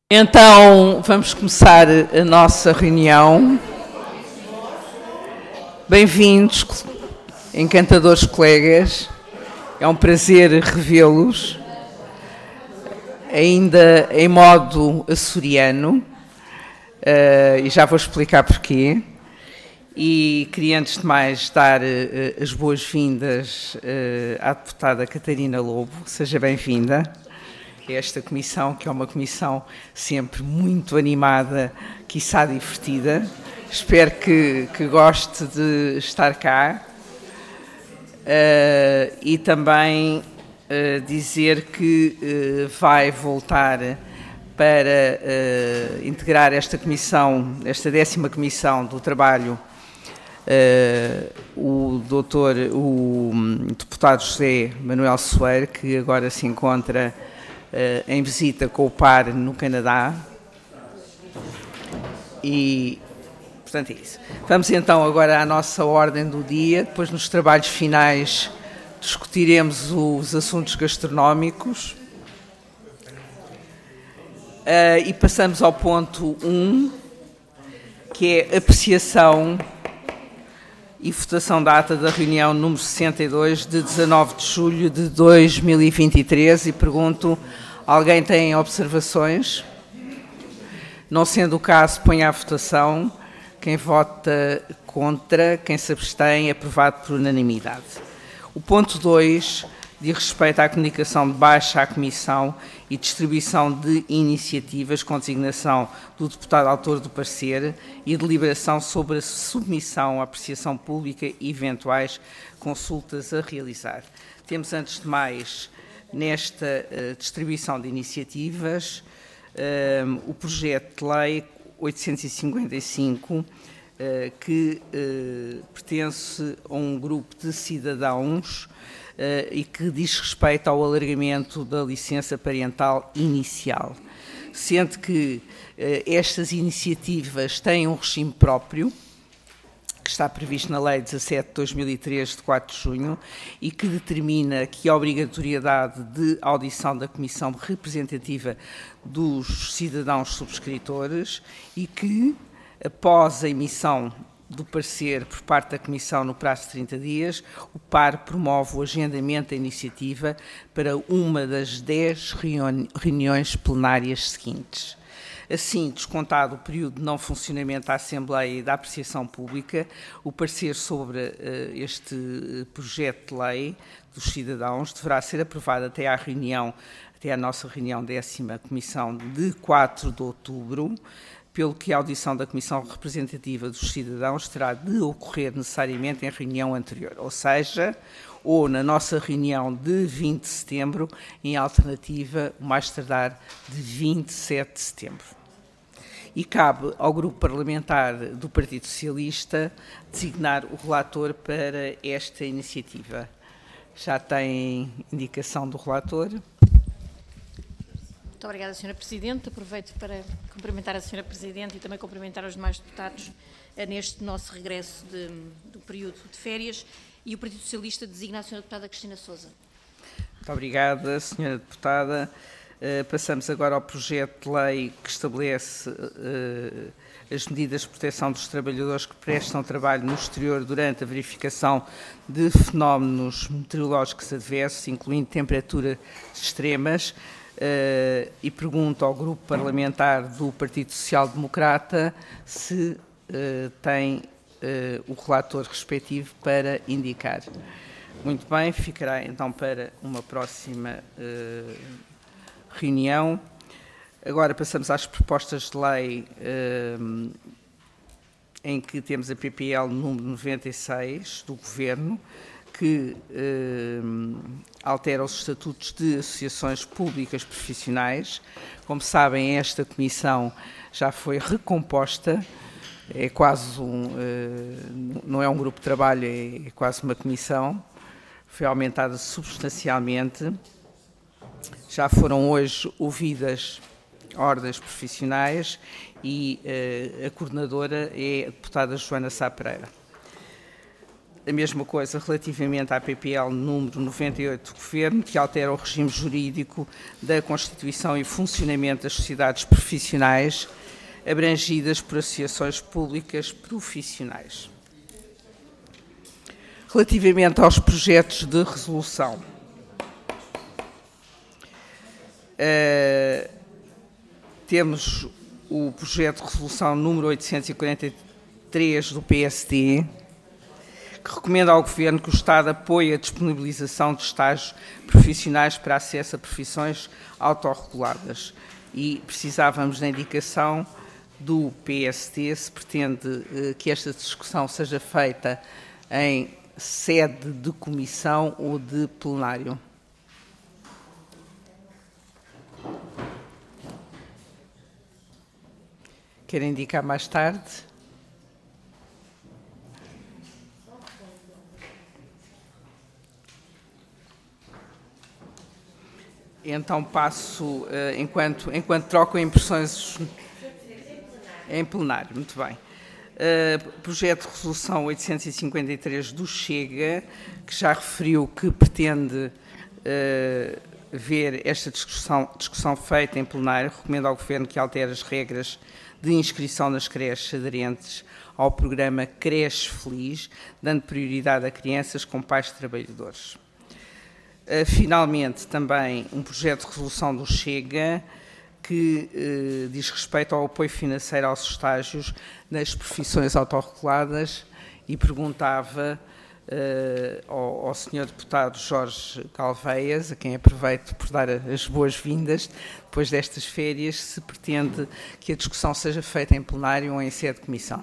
Então, vamos começar a nossa reunião. Bem-vindos, encantadores colegas. É um prazer revê-los, ainda em modo açoriano, e já vou explicar porquê. E queria, antes de mais, dar as boas-vindas à deputada Catarina Lobo. Seja bem-vinda. Esta comissão, que é uma comissão sempre muito animada, quiçá divertida. Espero que goste de estar cá. E também dizer que vai voltar para integrar esta comissão, esta 10ª comissão do trabalho, o deputado José Manuel Soeiro, que agora se encontra em visita com o par no Canadá. E, portanto, é isso. Vamos então agora à nossa ordem do dia. Depois, nos trabalhos finais, discutiremos os assuntos gastronómicos. E passamos ao ponto 1, que é apreciação e votação da ata da reunião número 62 de 19 de julho de 2023, e pergunto, alguém tem observações? Não sendo o caso, ponho à votação. Quem vota contra, quem se abstém, aprovado por unanimidade. O ponto 2 diz respeito à comunicação de baixa à Comissão e distribuição de iniciativas com designação do deputado autor do parecer e deliberação sobre a submissão à apreciação pública e eventuais consultas a realizar. Temos, antes de mais, nesta distribuição de iniciativas, o projeto de lei 855, que pertence a um grupo de cidadãos e que diz respeito ao alargamento da licença parental inicial. Sendo que estas iniciativas têm um regime próprio, que está previsto na Lei 17 de 2003, de 4 de junho, e que determina que a obrigatoriedade de audição da Comissão Representativa dos Cidadãos Subscritores e que, após a emissão do parecer por parte da Comissão no prazo de 30 dias, o PAR promove o agendamento da iniciativa para uma das 10 reuniões plenárias seguintes. Assim, descontado o período de não funcionamento da Assembleia e da apreciação pública, o parecer sobre este projeto de lei dos cidadãos deverá ser aprovado até à nossa reunião 10ª Comissão de 4 de outubro, pelo que a audição da Comissão Representativa dos Cidadãos terá de ocorrer necessariamente em reunião anterior, ou seja, ou na nossa reunião de 20 de setembro, em alternativa, o mais tardar de 27 de setembro. E cabe ao Grupo Parlamentar do Partido Socialista designar o relator para esta iniciativa. Já tem indicação do relator? Muito obrigada, Sra. Presidente. Aproveito para cumprimentar a Sra. Presidente e também cumprimentar os demais deputados neste nosso regresso do período de férias. E o Partido Socialista designa a Sra. Deputada Cristina Sousa. Muito obrigada, Sra. Deputada. Passamos agora ao projeto de lei que estabelece as medidas de proteção dos trabalhadores que prestam trabalho no exterior durante a verificação de fenómenos meteorológicos adversos, incluindo temperaturas extremas. E pergunto ao Grupo Parlamentar do Partido Social Democrata se tem o relator respectivo para indicar. Muito bem, ficará então para uma próxima reunião. Agora passamos às propostas de lei em que temos a PPL número 96 do Governo, que altera os estatutos de associações públicas profissionais. Como sabem, esta comissão já foi recomposta, é quase não é um grupo de trabalho, é quase uma comissão, foi aumentada substancialmente. Já foram hoje ouvidas ordens profissionais e a coordenadora é a deputada Joana Sá Pereira. A mesma coisa relativamente à PPL número 98 do Governo, que altera o regime jurídico da constituição e funcionamento das sociedades profissionais abrangidas por associações públicas profissionais. Relativamente aos projetos de resolução, temos o projeto de resolução número 843 do PSD, que recomenda ao Governo que o Estado apoie a disponibilização de estágios profissionais para acesso a profissões autorreguladas. E precisávamos da indicação do PSD se pretende que esta discussão seja feita em sede de comissão ou de plenário. Quer indicar mais tarde? Então passo, enquanto troco impressões em plenário, muito bem. Projeto de resolução 853 do Chega, que já referiu que pretende ver esta discussão feita em plenário, recomenda ao Governo que altere as regras de inscrição nas creches aderentes ao programa Creche Feliz, dando prioridade a crianças com pais trabalhadores. Finalmente, também um projeto de resolução do Chega que diz respeito ao apoio financeiro aos estágios nas profissões autorreguladas e perguntava ao Sr. Deputado Jorge Galveias, a quem aproveito por dar as boas-vindas depois destas férias, se pretende que a discussão seja feita em plenário ou em sede de comissão.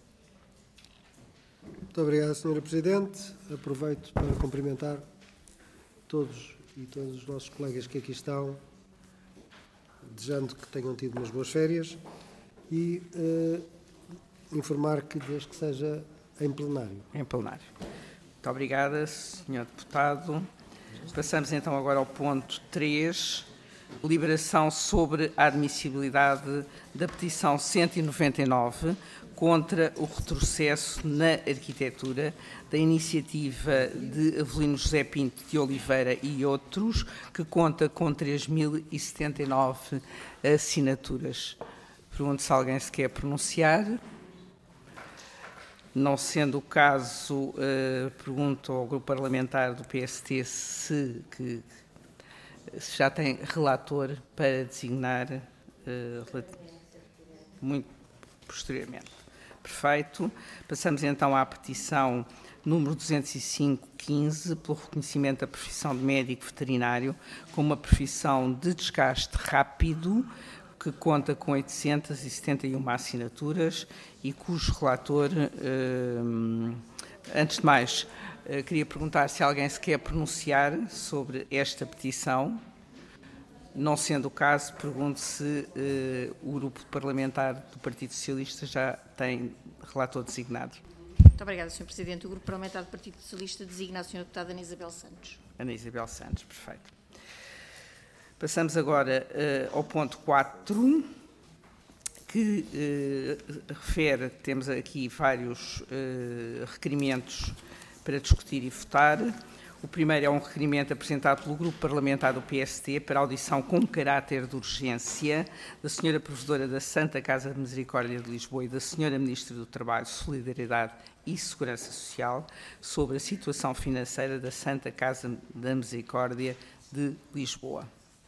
Muito obrigado, Sra. Presidente. Aproveito para cumprimentar todos e todos os nossos colegas que aqui estão, desejando que tenham tido umas boas férias e informar que desde que seja em plenário. Em plenário. Muito obrigada, Sr. Deputado. Passamos então agora ao ponto 3, deliberação sobre a admissibilidade da petição 199 contra o retrocesso na arquitetura da iniciativa de Avelino José Pinto de Oliveira e outros, que conta com 3.079 assinaturas. Pergunto se alguém se quer pronunciar. Não sendo o caso, pergunto ao grupo parlamentar do PST se já tem relator para designar muito posteriormente. Perfeito. Passamos então à petição número 205/15, pelo reconhecimento da profissão de médico veterinário como uma profissão de desgaste rápido, que conta com 871 assinaturas e cujo relator, antes de mais, queria perguntar se alguém se quer pronunciar sobre esta petição. Não sendo o caso, pergunto se o grupo parlamentar do Partido Socialista já tem relator designado. Muito obrigada, Sr. Presidente. O grupo parlamentar do Partido Socialista designa a Sra. Deputada Ana Isabel Santos. Ana Isabel Santos, perfeito. Passamos agora ao ponto 4, que refere, temos aqui vários requerimentos para discutir e votar. O primeiro é um requerimento apresentado pelo Grupo Parlamentar do PST para audição com caráter de urgência da Sra. Provedora da Santa Casa de Misericórdia de Lisboa e da Sra. Ministra do Trabalho, Solidariedade e Segurança Social sobre a situação financeira da Santa Casa da Misericórdia de Lisboa.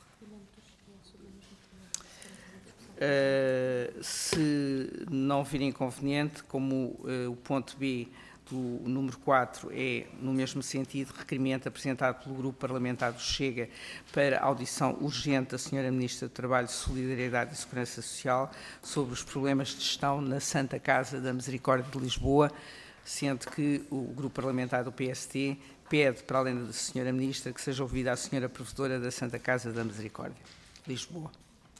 Se não vir inconveniente, como o ponto B do número 4 é, no mesmo sentido, requerimento apresentado pelo Grupo Parlamentar do Chega para audição urgente da Sra. Ministra do Trabalho, Solidariedade e Segurança Social sobre os problemas de gestão na Santa Casa da Misericórdia de Lisboa, sendo que o Grupo Parlamentar do PST pede, para além da Sra. Ministra, que seja ouvida a Sra. Provedora da Santa Casa da Misericórdia de Lisboa.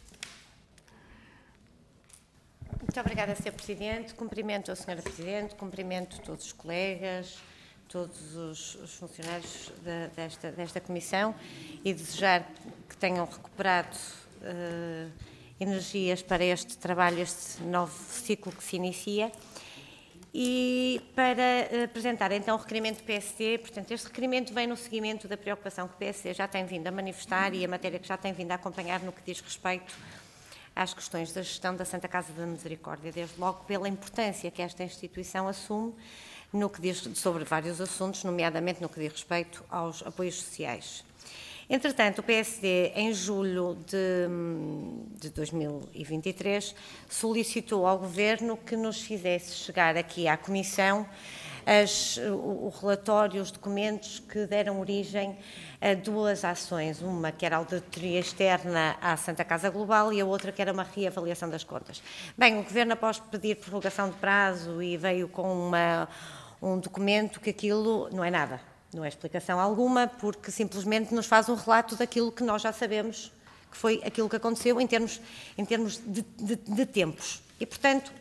Muito obrigada, Sr. Presidente. Cumprimento a Sra. Presidente, cumprimento todos os colegas, todos os funcionários desta Comissão e desejar que tenham recuperado energias para este trabalho, este novo ciclo que se inicia. E para apresentar então o requerimento do PSD, portanto, este requerimento vem no seguimento da preocupação que o PSD já tem vindo a manifestar e a matéria que já tem vindo a acompanhar no que diz respeito às questões da gestão da Santa Casa da Misericórdia, desde logo pela importância que esta instituição assume no que diz sobre vários assuntos, nomeadamente no que diz respeito aos apoios sociais. Entretanto, o PSD, em julho de 2023, solicitou ao Governo que nos fizesse chegar aqui à Comissão o relatório, os documentos que deram origem a duas ações, uma que era a auditoria externa à Santa Casa Global e a outra que era uma reavaliação das contas. Bem, o Governo, após pedir prorrogação de prazo, e veio com um documento que aquilo não é nada. Não é explicação alguma, porque simplesmente nos faz um relato daquilo que nós já sabemos, que foi aquilo que aconteceu em termos de tempos. E, portanto,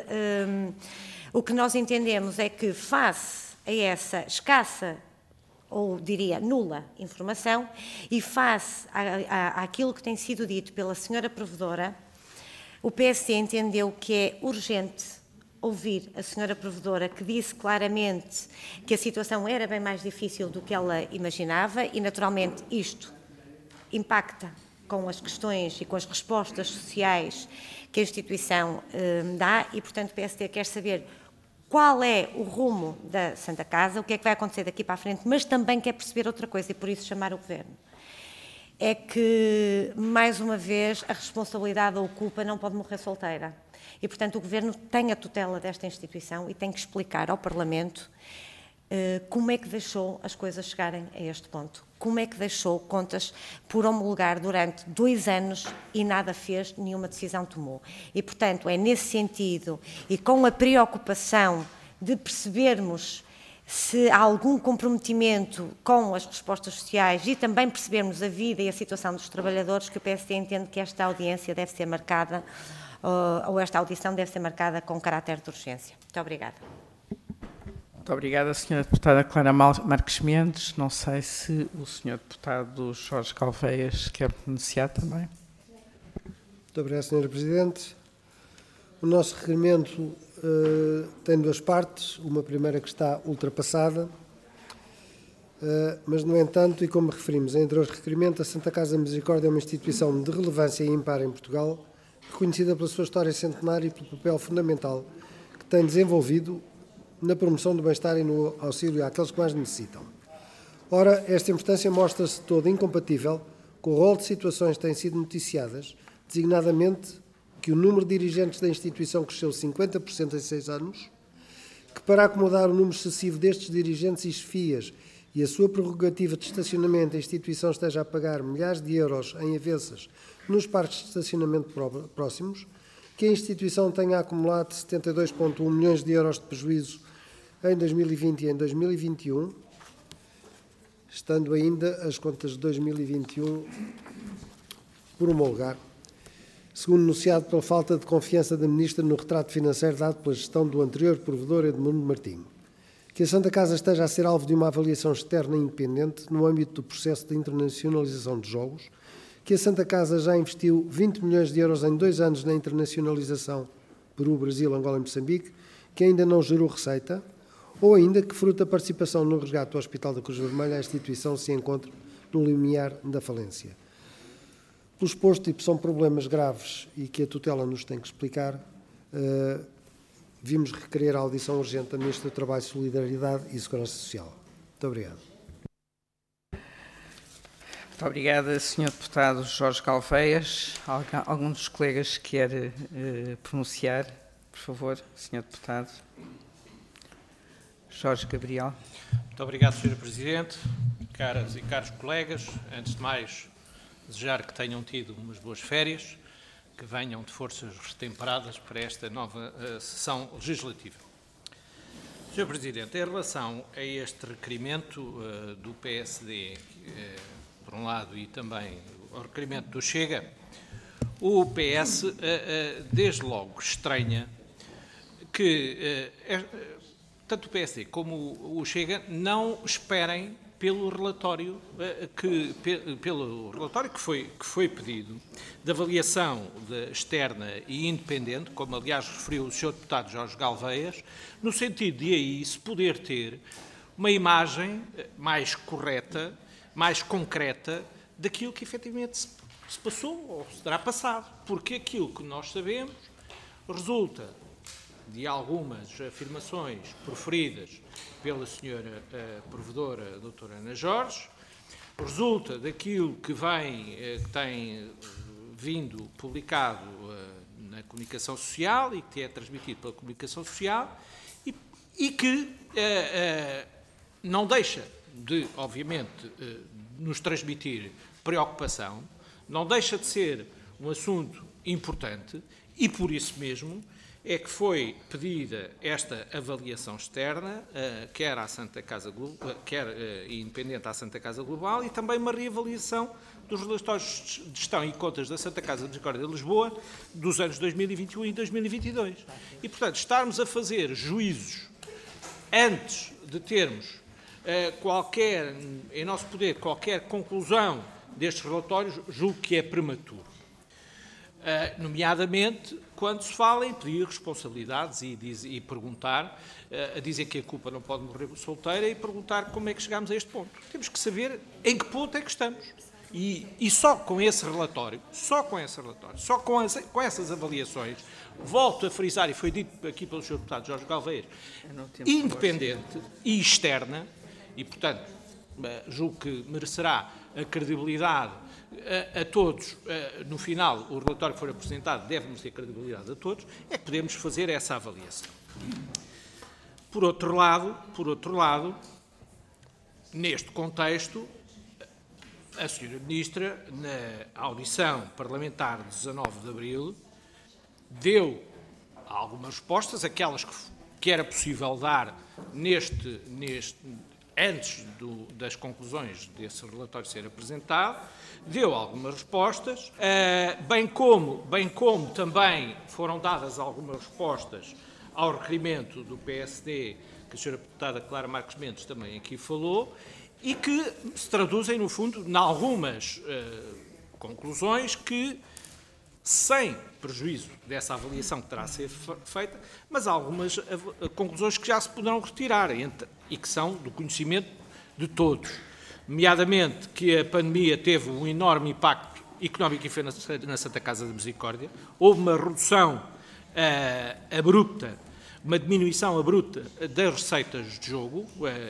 o que nós entendemos é que, face a essa escassa, ou diria nula, informação, e face àquilo que tem sido dito pela senhora Provedora, o PSD entendeu que é urgente ouvir a senhora Provedora, que disse claramente que a situação era bem mais difícil do que ela imaginava e, naturalmente, isto impacta com as questões e com as respostas sociais que a instituição dá e, portanto, o PSD quer saber qual é o rumo da Santa Casa, o que é que vai acontecer daqui para a frente, mas também quer perceber outra coisa e, por isso, chamar o Governo. É que, mais uma vez, a responsabilidade ou a culpa não pode morrer solteira. E, portanto, o Governo tem a tutela desta instituição e tem que explicar ao Parlamento como é que deixou as coisas chegarem a este ponto. Como é que deixou contas por homologar durante 2 anos e nada fez, nenhuma decisão tomou. E, portanto, é nesse sentido e com a preocupação de percebermos se há algum comprometimento com as respostas sociais e também percebermos a vida e a situação dos trabalhadores que o PSD entende que esta audiência deve ser marcada ou esta audição deve ser marcada com caráter de urgência. Muito obrigada. Muito obrigada, Sra. Deputada Clara Marques Mendes. Não sei se o Sr. Deputado Jorge Galveias quer pronunciar também. Muito obrigado, Sra. Presidente. O nosso requerimento tem 2 partes. Uma primeira que está ultrapassada, mas, no entanto, e como referimos em anterior requerimento, a Santa Casa da Misericórdia é uma instituição de relevância ímpar em Portugal, reconhecida pela sua história centenária e pelo papel fundamental que tem desenvolvido na promoção do bem-estar e no auxílio àqueles que mais necessitam. Ora, esta importância mostra-se toda incompatível com o rol de situações que têm sido noticiadas, designadamente que o número de dirigentes da instituição cresceu 50% em 6 anos, que para acomodar o número excessivo destes dirigentes e chefias e a sua prerrogativa de estacionamento, a instituição esteja a pagar milhares de euros em avessas nos parques de estacionamento próximos, que a instituição tenha acumulado 72,1 milhões de euros de prejuízo em 2020 e em 2021, estando ainda as contas de 2021 por homologar, segundo anunciado pela falta de confiança da Ministra no retrato financeiro dado pela gestão do anterior provedor Edmundo Martinho. Que a Santa Casa esteja a ser alvo de uma avaliação externa e independente no âmbito do processo de internacionalização de jogos, que a Santa Casa já investiu 20 milhões de euros em 2 anos na internacionalização Peru, Brasil, Angola e Moçambique, que ainda não gerou receita, ou ainda que, fruto da participação no resgate do Hospital da Cruz Vermelha, a instituição se encontra no limiar da falência. Pelo exposto, e são problemas graves e que a tutela nos tem que explicar, vimos requerer a audição urgente da Ministra do Trabalho, Solidariedade e Segurança Social. Muito obrigado. Muito obrigada, Sr. Deputado Jorge Galveias. Algum dos colegas quer pronunciar? Por favor, Sr. Deputado. Jorge Gabriel. Muito obrigado, Sr. Presidente. Caras e caros colegas, antes de mais, desejar que tenham tido umas boas férias, que venham de forças retemperadas para esta nova sessão legislativa. Sr. Presidente, em relação a este requerimento do PSD, por um lado, e também ao requerimento do Chega, o PS, desde logo, estranha que tanto o PSD como o Chega não esperem pelo relatório que foi pedido, de avaliação externa e independente, como aliás referiu o Sr. Deputado Jorge Galveias, no sentido de aí se poder ter uma imagem mais correta, mais concreta, daquilo que efetivamente se passou ou se terá passado. Porque aquilo que nós sabemos resulta de algumas afirmações proferidas pela senhora provedora, a doutora Ana Jorge, resulta daquilo que tem vindo publicado na comunicação social e que é transmitido pela comunicação social e que não deixa de, obviamente, nos transmitir preocupação, não deixa de ser um assunto importante e, por isso mesmo, é que foi pedida esta avaliação externa, quer à Santa Casa Global, quer independente à Santa Casa Global, e também uma reavaliação dos relatórios de gestão e contas da Santa Casa de Misericórdia de Lisboa dos anos 2021 e 2022. E, portanto, estarmos a fazer juízos antes de termos em nosso poder, qualquer conclusão destes relatórios, julgo que é prematuro. Nomeadamente, quando se fala em pedir responsabilidades e perguntar, dizer que a culpa não pode morrer solteira e perguntar como é que chegámos a este ponto. Temos que saber em que ponto é que estamos. E só com esse relatório, só com essas avaliações, volto a frisar, e foi dito aqui pelo Sr. Deputado Jorge Galveias, independente e externa, e, portanto, julgo que merecerá a credibilidade a todos, no final, o relatório que for apresentado deve-nos ter credibilidade a todos, é que podemos fazer essa avaliação. Por outro lado, neste contexto, a Sra. Ministra, na audição parlamentar de 19 de abril, deu algumas respostas, aquelas que era possível dar antes das conclusões desse relatório ser apresentado, deu algumas respostas, bem como também foram dadas algumas respostas ao requerimento do PSD, que a Sra. Deputada Clara Marques Mendes também aqui falou, e que se traduzem, no fundo, em algumas conclusões que, sem prejuízo dessa avaliação que terá a ser feita, mas algumas conclusões que já se poderão retirar e que são do conhecimento de todos. Nomeadamente que a pandemia teve um enorme impacto económico e financeiro na Santa Casa de Misericórdia, houve uma redução abrupta, uma diminuição abrupta das receitas de jogo,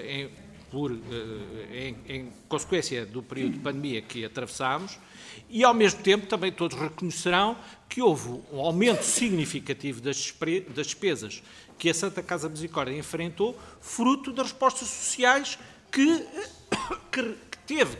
em consequência do período de pandemia que atravessámos, e, ao mesmo tempo, também todos reconhecerão que houve um aumento significativo das despesas que a Santa Casa de Misericórdia enfrentou, fruto das respostas sociais que teve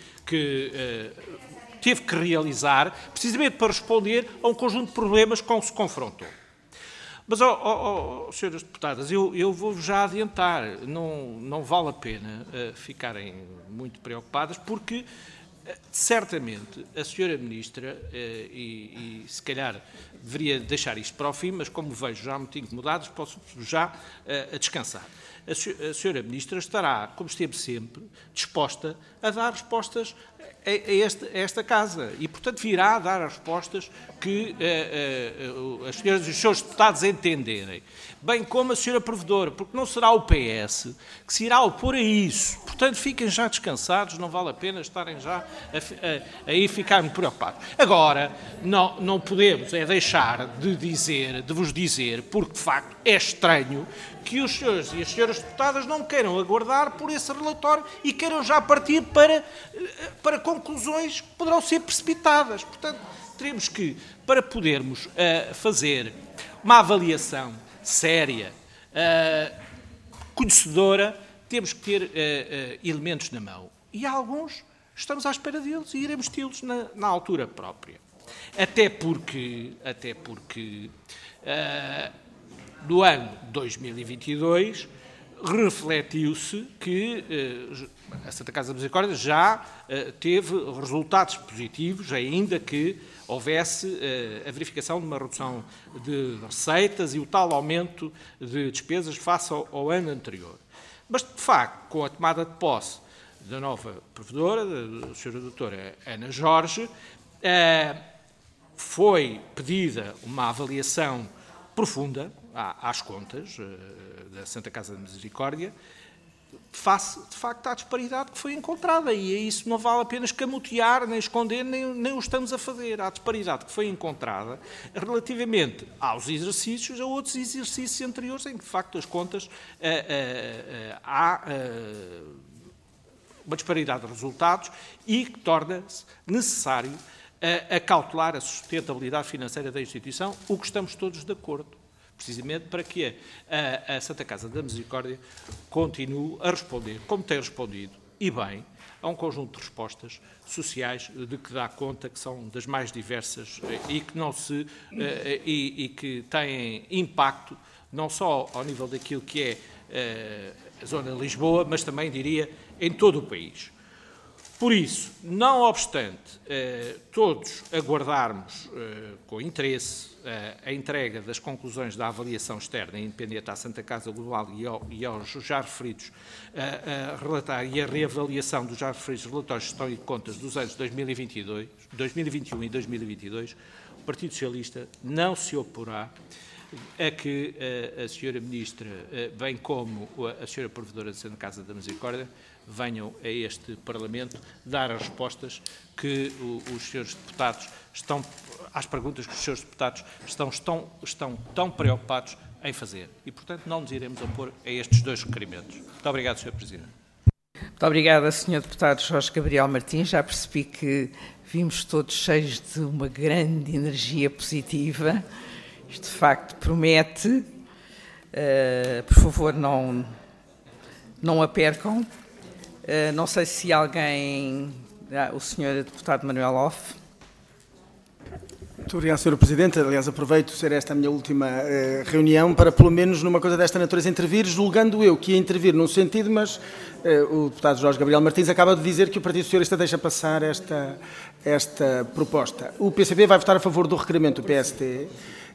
que realizar, precisamente para responder a um conjunto de problemas com que se confrontou. Mas, senhoras deputadas, eu vou já adiantar, não vale a pena ficarem muito preocupadas, porque certamente a senhora Ministra, e se calhar deveria deixar isto para o fim, mas como vejo já muito incomodados, posso já a descansar. A senhora Ministra estará, como esteve sempre, disposta a dar respostas a esta Casa e, portanto, virá a dar as respostas que as senhoras e os seus deputados entenderem, bem como a senhora Provedora, porque não será o PS que se irá opor a isso. Portanto, fiquem já descansados, não vale a pena estarem já aí ficarem preocupados. Agora, não podemos deixar de vos dizer, porque de facto é estranho que os senhores e as senhoras deputadas não queiram aguardar por esse relatório e queiram já partir para conclusões que poderão ser precipitadas. Portanto, teremos que, para podermos fazer uma avaliação séria, conhecedora, temos que ter elementos na mão. E alguns estamos à espera deles e iremos tê-los na altura própria. Até porque no ano 2022 refletiu-se que a Santa Casa de Misericórdia já teve resultados positivos, ainda que houvesse a verificação de uma redução de receitas e o tal aumento de despesas face ao ano anterior. Mas, de facto, com a tomada de posse da nova provedora, da Sra. Doutora Ana Jorge, foi pedida uma avaliação profunda às contas da Santa Casa da Misericórdia, face, de facto, à disparidade que foi encontrada. E isso não vale apenas camutear, nem esconder, nem o estamos a fazer. À disparidade que foi encontrada relativamente aos exercícios, a outros exercícios anteriores, em que, de facto, as contas há uma disparidade de resultados e que torna-se necessário acautelar a sustentabilidade financeira da instituição, o que estamos todos de acordo, precisamente para que a Santa Casa da Misericórdia continue a responder, como tem respondido, e bem, a um conjunto de respostas sociais de que dá conta que são das mais diversas e que não e que têm impacto não só ao nível daquilo que é a zona de Lisboa, mas também, diria, em todo o país. Por isso, não obstante todos aguardarmos com interesse a entrega das conclusões da avaliação externa independente à Santa Casa Global e aos já referidos relatar e a reavaliação dos já referidos relatórios de gestão e de contas dos anos 2021 e 2022, o Partido Socialista não se oporá a que a Sra. Ministra, bem como a Sra. Provedora da Santa Casa da Misericórdia, venham a este Parlamento dar as respostas que os senhores deputados às perguntas que os senhores deputados estão tão preocupados em fazer. E, portanto, não nos iremos opor a estes dois requerimentos. Muito obrigado, Sr. Presidente. Muito obrigada, Sr. Deputado Jorge Gabriel Martins. Já percebi que vimos todos cheios de uma grande energia positiva. Isto, de facto, promete. Por favor, não a percam. Não sei se alguém... o Sr. Deputado Manuel Off. Muito obrigado, Sr. Presidente. Aliás, aproveito ser esta a minha última reunião para, pelo menos, numa coisa desta natureza, intervir, julgando eu que ia intervir num sentido, mas o deputado Jorge Gabriel Martins acaba de dizer que o Partido Socialista deixa passar esta proposta. O PCP vai votar a favor do requerimento do PST.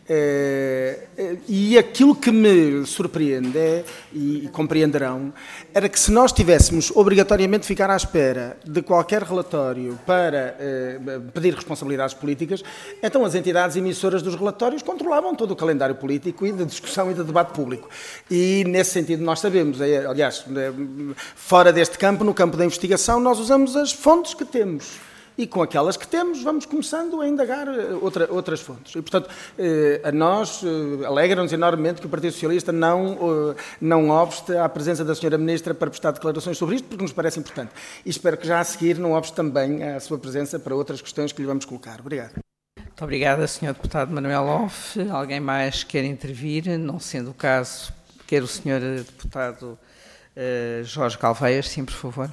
E aquilo que me surpreende e compreenderão, era que se nós tivéssemos obrigatoriamente de ficar à espera de qualquer relatório para pedir responsabilidades políticas, então as entidades emissoras dos relatórios controlavam todo o calendário político e de discussão e de debate público. E nesse sentido nós sabemos, aliás, fora deste campo, no campo da investigação, nós usamos as fontes que temos. E com aquelas que temos, vamos começando a indagar outras fontes. E, portanto, a nós alegra-nos enormemente que o Partido Socialista não obste à presença da Sra. Ministra para prestar declarações sobre isto, porque nos parece importante. E espero que já a seguir não obste também a sua presença para outras questões que lhe vamos colocar. Obrigado. Muito obrigada, Sr. Deputado Manuel Off. Alguém mais quer intervir? Não sendo o caso, quer o Sr. Deputado Jorge Calveias, sim, por favor.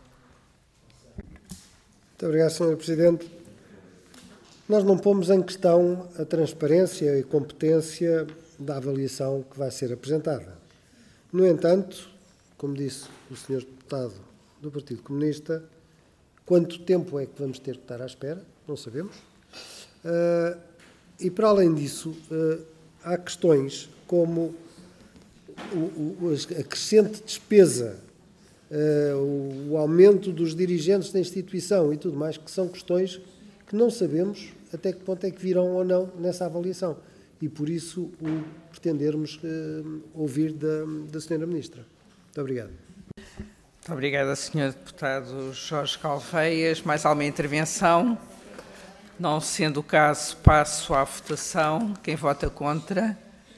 Muito obrigado, Sr. Presidente. Nós não pomos em questão a transparência e competência da avaliação que vai ser apresentada. No entanto, como disse o Sr. Deputado do Partido Comunista, quanto tempo é que vamos ter que estar à espera? Não sabemos. E, para além disso, há questões como a crescente despesa, o aumento dos dirigentes da instituição e tudo mais, que são questões que não sabemos até que ponto é que virão ou não nessa avaliação. E por isso pretendermos ouvir da Sra. Ministra. Muito obrigado. Muito obrigada, Sr. Deputado Jorge Calveias. Mais alguma intervenção? Não sendo o caso, passo à votação. Quem vota contra?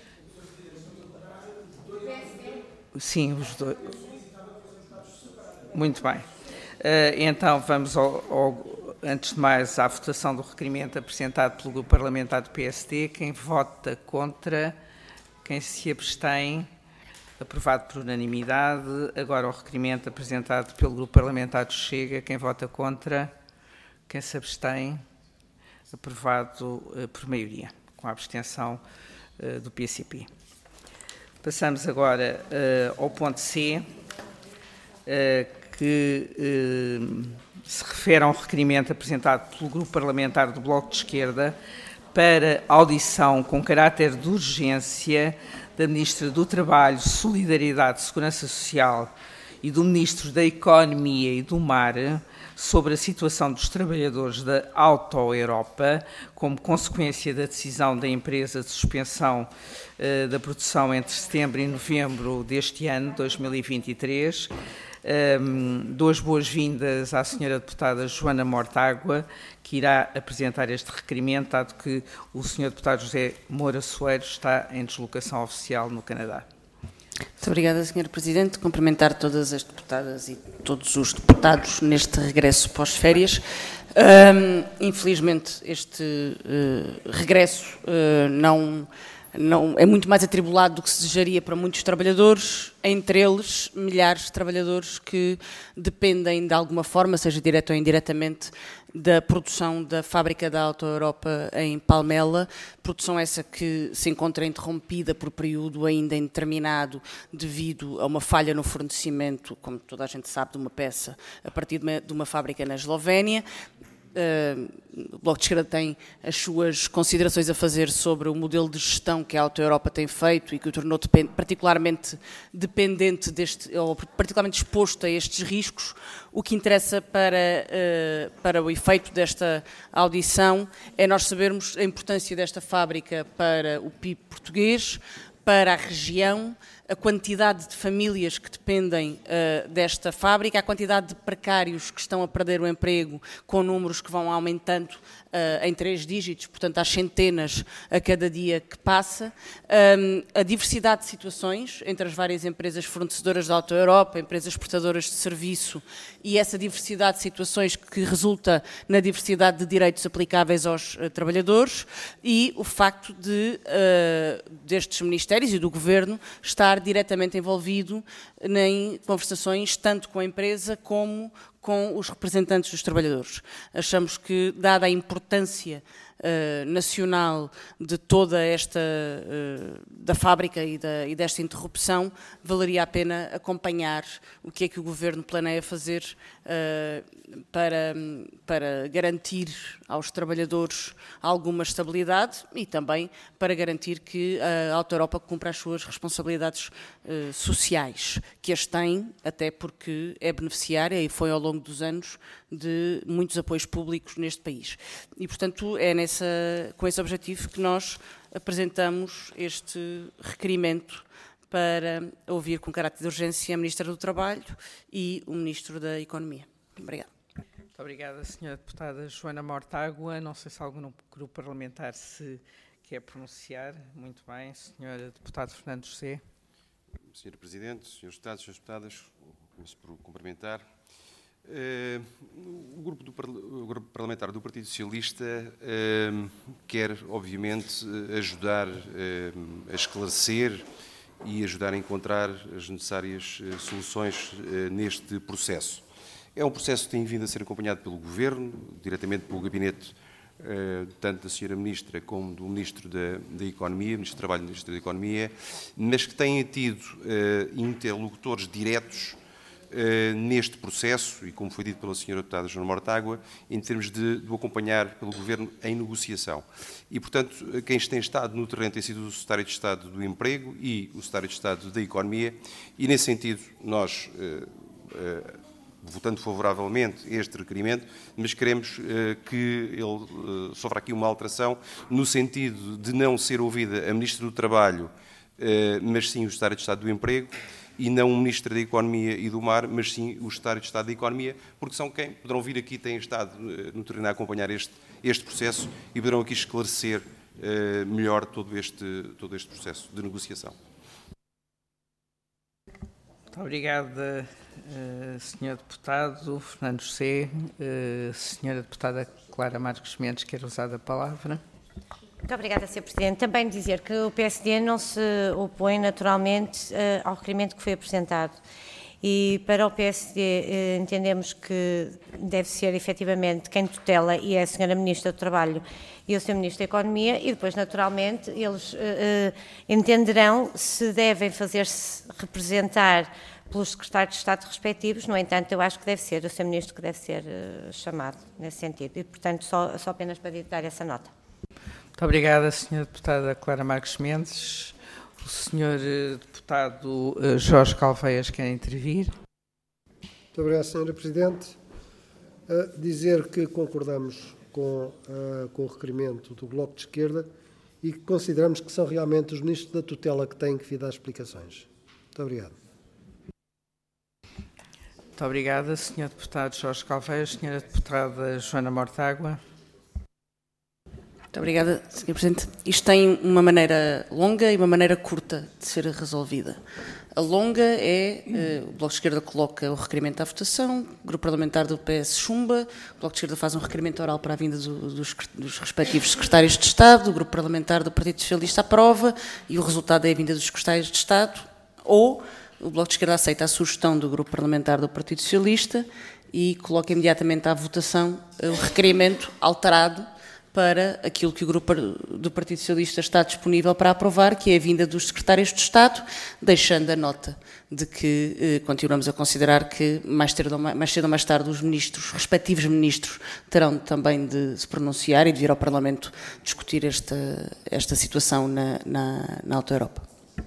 Sim, os dois. Muito bem. Então, vamos, antes de mais, à votação do requerimento apresentado pelo Grupo Parlamentar do PSD. Quem vota contra? Quem se abstém? Aprovado por unanimidade. Agora o requerimento apresentado pelo Grupo Parlamentar do Chega. Quem vota contra? Quem se abstém? Aprovado por maioria, com a abstenção do PCP. Passamos agora ao ponto C, que se refere a um requerimento apresentado pelo Grupo Parlamentar do Bloco de Esquerda para audição com caráter de urgência da Ministra do Trabalho, Solidariedade, Segurança Social e do Ministro da Economia e do Mar sobre a situação dos trabalhadores da Auto Europa, como consequência da decisão da empresa de suspensão da produção entre setembro e novembro deste ano, 2023. Dou as boas-vindas à senhora deputada Joana Mortágua, que irá apresentar este requerimento, dado que o senhor deputado José Moura Soeiro está em deslocação oficial no Canadá. Muito obrigada, Sra. Presidente. Cumprimentar todas as deputadas e todos os deputados neste regresso pós-férias. Infelizmente, este regresso não é muito mais atribulado do que se desejaria para muitos trabalhadores, entre eles milhares de trabalhadores que dependem de alguma forma, seja direta ou indiretamente, da produção da fábrica da Auto Europa em Palmela, produção essa que se encontra interrompida por período ainda indeterminado devido a uma falha no fornecimento, como toda a gente sabe, de uma peça a partir de uma fábrica na Eslovénia. O Bloco de Esquerda tem as suas considerações a fazer sobre o modelo de gestão que a Auto Europa tem feito e que o tornou particularmente dependente ou particularmente exposto a estes riscos. O que interessa para o efeito desta audição é nós sabermos a importância desta fábrica para o PIB português, para a região, a quantidade de famílias que dependem desta fábrica, a quantidade de precários que estão a perder o emprego, com números que vão aumentando em 3 dígitos, portanto, às centenas a cada dia que passa, a diversidade de situações entre as várias empresas fornecedoras da Auto Europa, empresas exportadoras de serviço, e essa diversidade de situações que resulta na diversidade de direitos aplicáveis aos trabalhadores, e o facto destes ministérios e do Governo estar diretamente envolvido em conversações tanto com a empresa como com os representantes dos trabalhadores. Achamos que, dada a importância nacional de toda esta, da fábrica e desta interrupção, valeria a pena acompanhar o que é que o Governo planeia fazer para garantir aos trabalhadores alguma estabilidade e também para garantir que a Auto Europa cumpra as suas responsabilidades sociais, que as tem, até porque é beneficiária e foi ao longo dos anos de muitos apoios públicos neste país. E, portanto, é com esse objetivo que nós apresentamos este requerimento para ouvir com caráter de urgência a Ministra do Trabalho e o Ministro da Economia. Obrigada. Muito obrigada, Sra. Deputada Joana Mortágua. Não sei se algum grupo parlamentar se quer pronunciar. Muito bem. Sr. Deputado Fernando José. Sra. Presidente, Srs. Deputados, Sras. Deputadas, começo por cumprimentar. O grupo parlamentar do Partido Socialista quer, obviamente, ajudar a esclarecer e ajudar a encontrar as necessárias soluções neste processo. É um processo que tem vindo a ser acompanhado pelo Governo, diretamente pelo gabinete tanto da Sra. Ministra como do Ministro da Economia, Ministro do Trabalho e Ministro da Economia, mas que têm tido interlocutores diretos neste processo, e como foi dito pela Sra. Deputada Joana Mortágua, em termos de o acompanhar pelo Governo em negociação. E, portanto, quem tem estado no terreno tem sido o Secretário de Estado do Emprego e o Secretário de Estado da Economia, e, nesse sentido, nós, votando favoravelmente este requerimento, mas queremos que ele sofra aqui uma alteração no sentido de não ser ouvida a Ministra do Trabalho, mas sim o Secretário de Estado do Emprego, e não o Ministro da Economia e do Mar, mas sim o Secretário de Estado da Economia, porque são quem poderão vir aqui, têm estado no terreno a acompanhar este processo e poderão aqui esclarecer melhor todo este processo de negociação. Muito obrigada, Sr. Deputado Fernando José. Sra. Deputada Clara Marques Mendes quer usar a palavra. Muito obrigada, Sr. Presidente. Também dizer que o PSD não se opõe naturalmente ao requerimento que foi apresentado. E para o PSD entendemos que deve ser efetivamente quem tutela e é a Sra. Ministra do Trabalho e o Sr. Ministro da Economia, e depois naturalmente eles entenderão se devem fazer-se representar pelos secretários de Estado respectivos. No entanto, eu acho que deve ser o Sr. Ministro que deve ser chamado nesse sentido e, portanto, só apenas para dar essa nota. Muito obrigada, Sra. Deputada Clara Marques Mendes. O Sr. Deputado Jorge Calveias quer intervir. Muito obrigado, Sra. Presidente. Dizer que concordamos com o requerimento do Bloco de Esquerda e que consideramos que são realmente os ministros da tutela que têm que vir dar explicações. Muito obrigado. Muito obrigada, Sr. Deputado Jorge Calveira. Sra. Deputada Joana Mortágua. Muito obrigada, Sr. Presidente. Isto tem uma maneira longa e uma maneira curta de ser resolvida. A longa é, o Bloco de Esquerda coloca o requerimento à votação, o Grupo Parlamentar do PS chumba, o Bloco de Esquerda faz um requerimento oral para a vinda dos respectivos secretários de Estado, o Grupo Parlamentar do Partido Socialista aprova e o resultado é a vinda dos secretários de Estado, ou o Bloco de Esquerda aceita a sugestão do Grupo Parlamentar do Partido Socialista e coloca imediatamente à votação o requerimento alterado para aquilo que o Grupo do Partido Socialista está disponível para aprovar, que é a vinda dos secretários de Estado, deixando a nota de que continuamos a considerar que mais cedo ou mais tarde os ministros, respectivos ministros, terão também de se pronunciar e de vir ao Parlamento discutir esta situação na Alta Europa.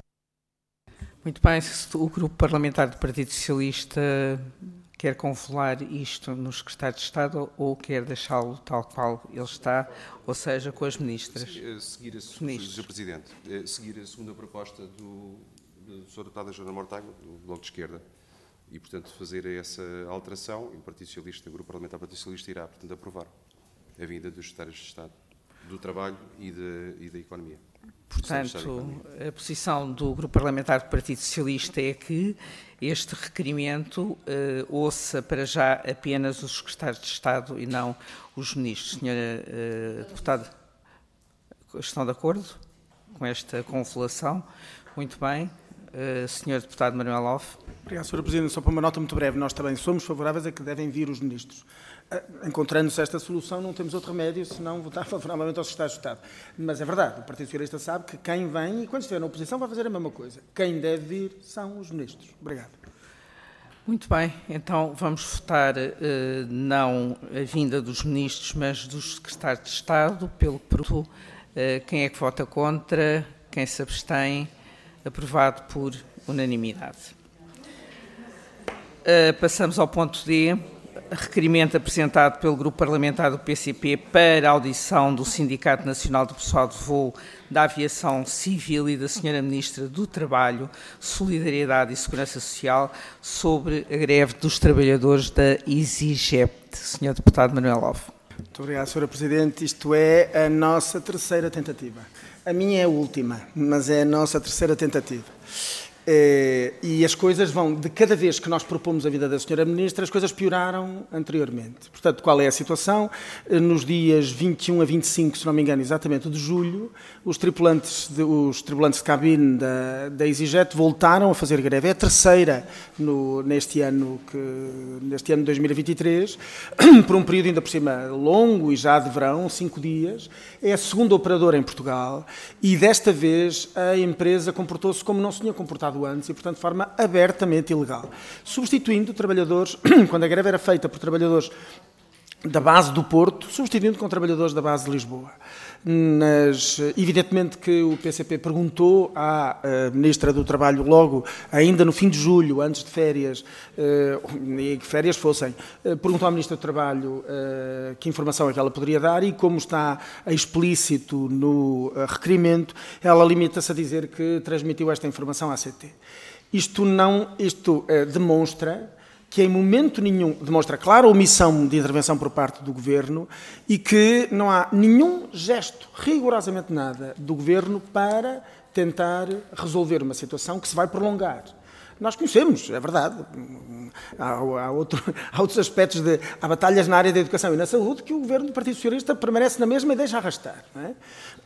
Muito bem, o Grupo Parlamentar do Partido Socialista quer convolar isto no secretário de Estado ou quer deixá-lo tal qual ele está, ou seja, com as ministras? Sr. Presidente, seguir a segunda proposta do Sr. Deputado Joana Mortágua, do Bloco de Esquerda, e, portanto, fazer essa alteração, e o Partido Socialista, o Grupo Parlamentar do Partido Socialista, irá, portanto, aprovar a vinda dos secretários de Estado do Trabalho e da Economia. Portanto, a posição do Grupo Parlamentar do Partido Socialista é que este requerimento ouça para já apenas os secretários de Estado e não os ministros. Senhora Deputada, estão de acordo com esta conflação? Muito bem. Senhor Deputado Manuel Off. Obrigado, Sr. Presidente. Só para uma nota muito breve, nós também somos favoráveis a que devem vir os ministros. Encontrando-se esta solução, não temos outro remédio senão votar favoravelmente aos secretários de Estado. Mas é verdade, o Partido Socialista sabe que quem vem, e quando estiver na oposição, vai fazer a mesma coisa. Quem deve vir são os ministros. Obrigado. Muito bem, então vamos votar não a vinda dos ministros, mas dos secretários de Estado, pelo que quem é que vota contra, quem se abstém, aprovado por unanimidade. Passamos ao ponto D. Requerimento apresentado pelo Grupo Parlamentar do PCP para a audição do Sindicato Nacional do Pessoal de Voo da Aviação Civil e da Sra. Ministra do Trabalho, Solidariedade e Segurança Social sobre a greve dos trabalhadores da EasyJet. Sr. Deputado Manuel Off. Muito obrigado, Sra. Presidente. Isto é a nossa terceira tentativa. A minha é a última, mas é a nossa terceira tentativa. E as coisas vão, de cada vez que nós propomos a vida da Sra. Ministra, as coisas pioraram anteriormente. Portanto, qual é a situação? Nos dias 21 a 25, se não me engano, exatamente, de julho, os tripulantes de cabine da EasyJet voltaram a fazer greve. É a terceira neste ano de 2023, por um período ainda por cima longo e já de verão, 5 dias. É a segunda operadora em Portugal e desta vez a empresa comportou-se como não se tinha comportado antes e, portanto, de forma abertamente ilegal, substituindo trabalhadores, quando a greve era feita por trabalhadores da base do Porto, substituindo com trabalhadores da base de Lisboa. Evidentemente que o PCP perguntou à Ministra do Trabalho logo, ainda no fim de julho, antes de férias, e que férias fossem, perguntou à Ministra do Trabalho que informação é que ela poderia dar e, como está explícito no requerimento, ela limita-se a dizer que transmitiu esta informação à CT. Isto demonstra que em momento nenhum demonstra clara omissão de intervenção por parte do Governo e que não há nenhum gesto, rigorosamente nada, do Governo para tentar resolver uma situação que se vai prolongar. Nós conhecemos, é verdade, há outros aspectos, há batalhas na área da educação e na saúde que o Governo do Partido Socialista permanece na mesma e deixa arrastar. Não é?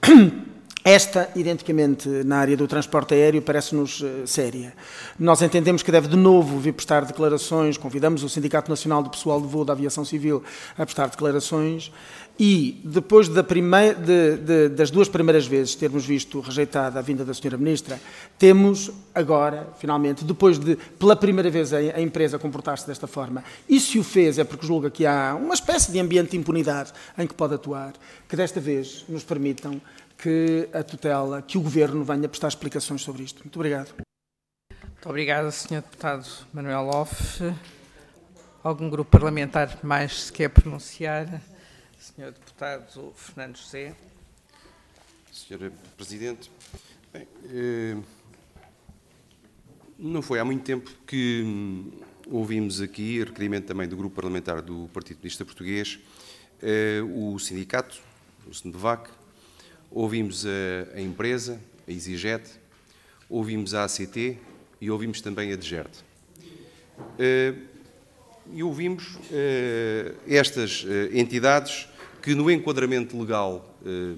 Esta, identicamente, na área do transporte aéreo, parece-nos séria. Nós entendemos que deve de novo vir prestar declarações, convidamos o Sindicato Nacional do Pessoal de Voo da Aviação Civil a prestar declarações e, depois das duas primeiras vezes termos visto rejeitada a vinda da Sra. Ministra, temos agora, finalmente, depois de, pela primeira vez, a empresa comportar-se desta forma, e se o fez é porque julga que há uma espécie de ambiente de impunidade em que pode atuar, que desta vez nos permitam que a tutela, que o Governo venha prestar explicações sobre isto. Muito obrigado. Muito obrigado, Sr. Deputado Manuel Off. Algum grupo parlamentar mais se quer pronunciar? Senhor Deputado Fernando José. Senhora Presidente, bem, não foi há muito tempo que ouvimos aqui, a requerimento também do Grupo Parlamentar do Partido Comunista Português, o sindicato, o SNBVAC, ouvimos a empresa, a EasyJet, ouvimos a ACT e ouvimos também a DGERT. E ouvimos estas entidades que, no enquadramento legal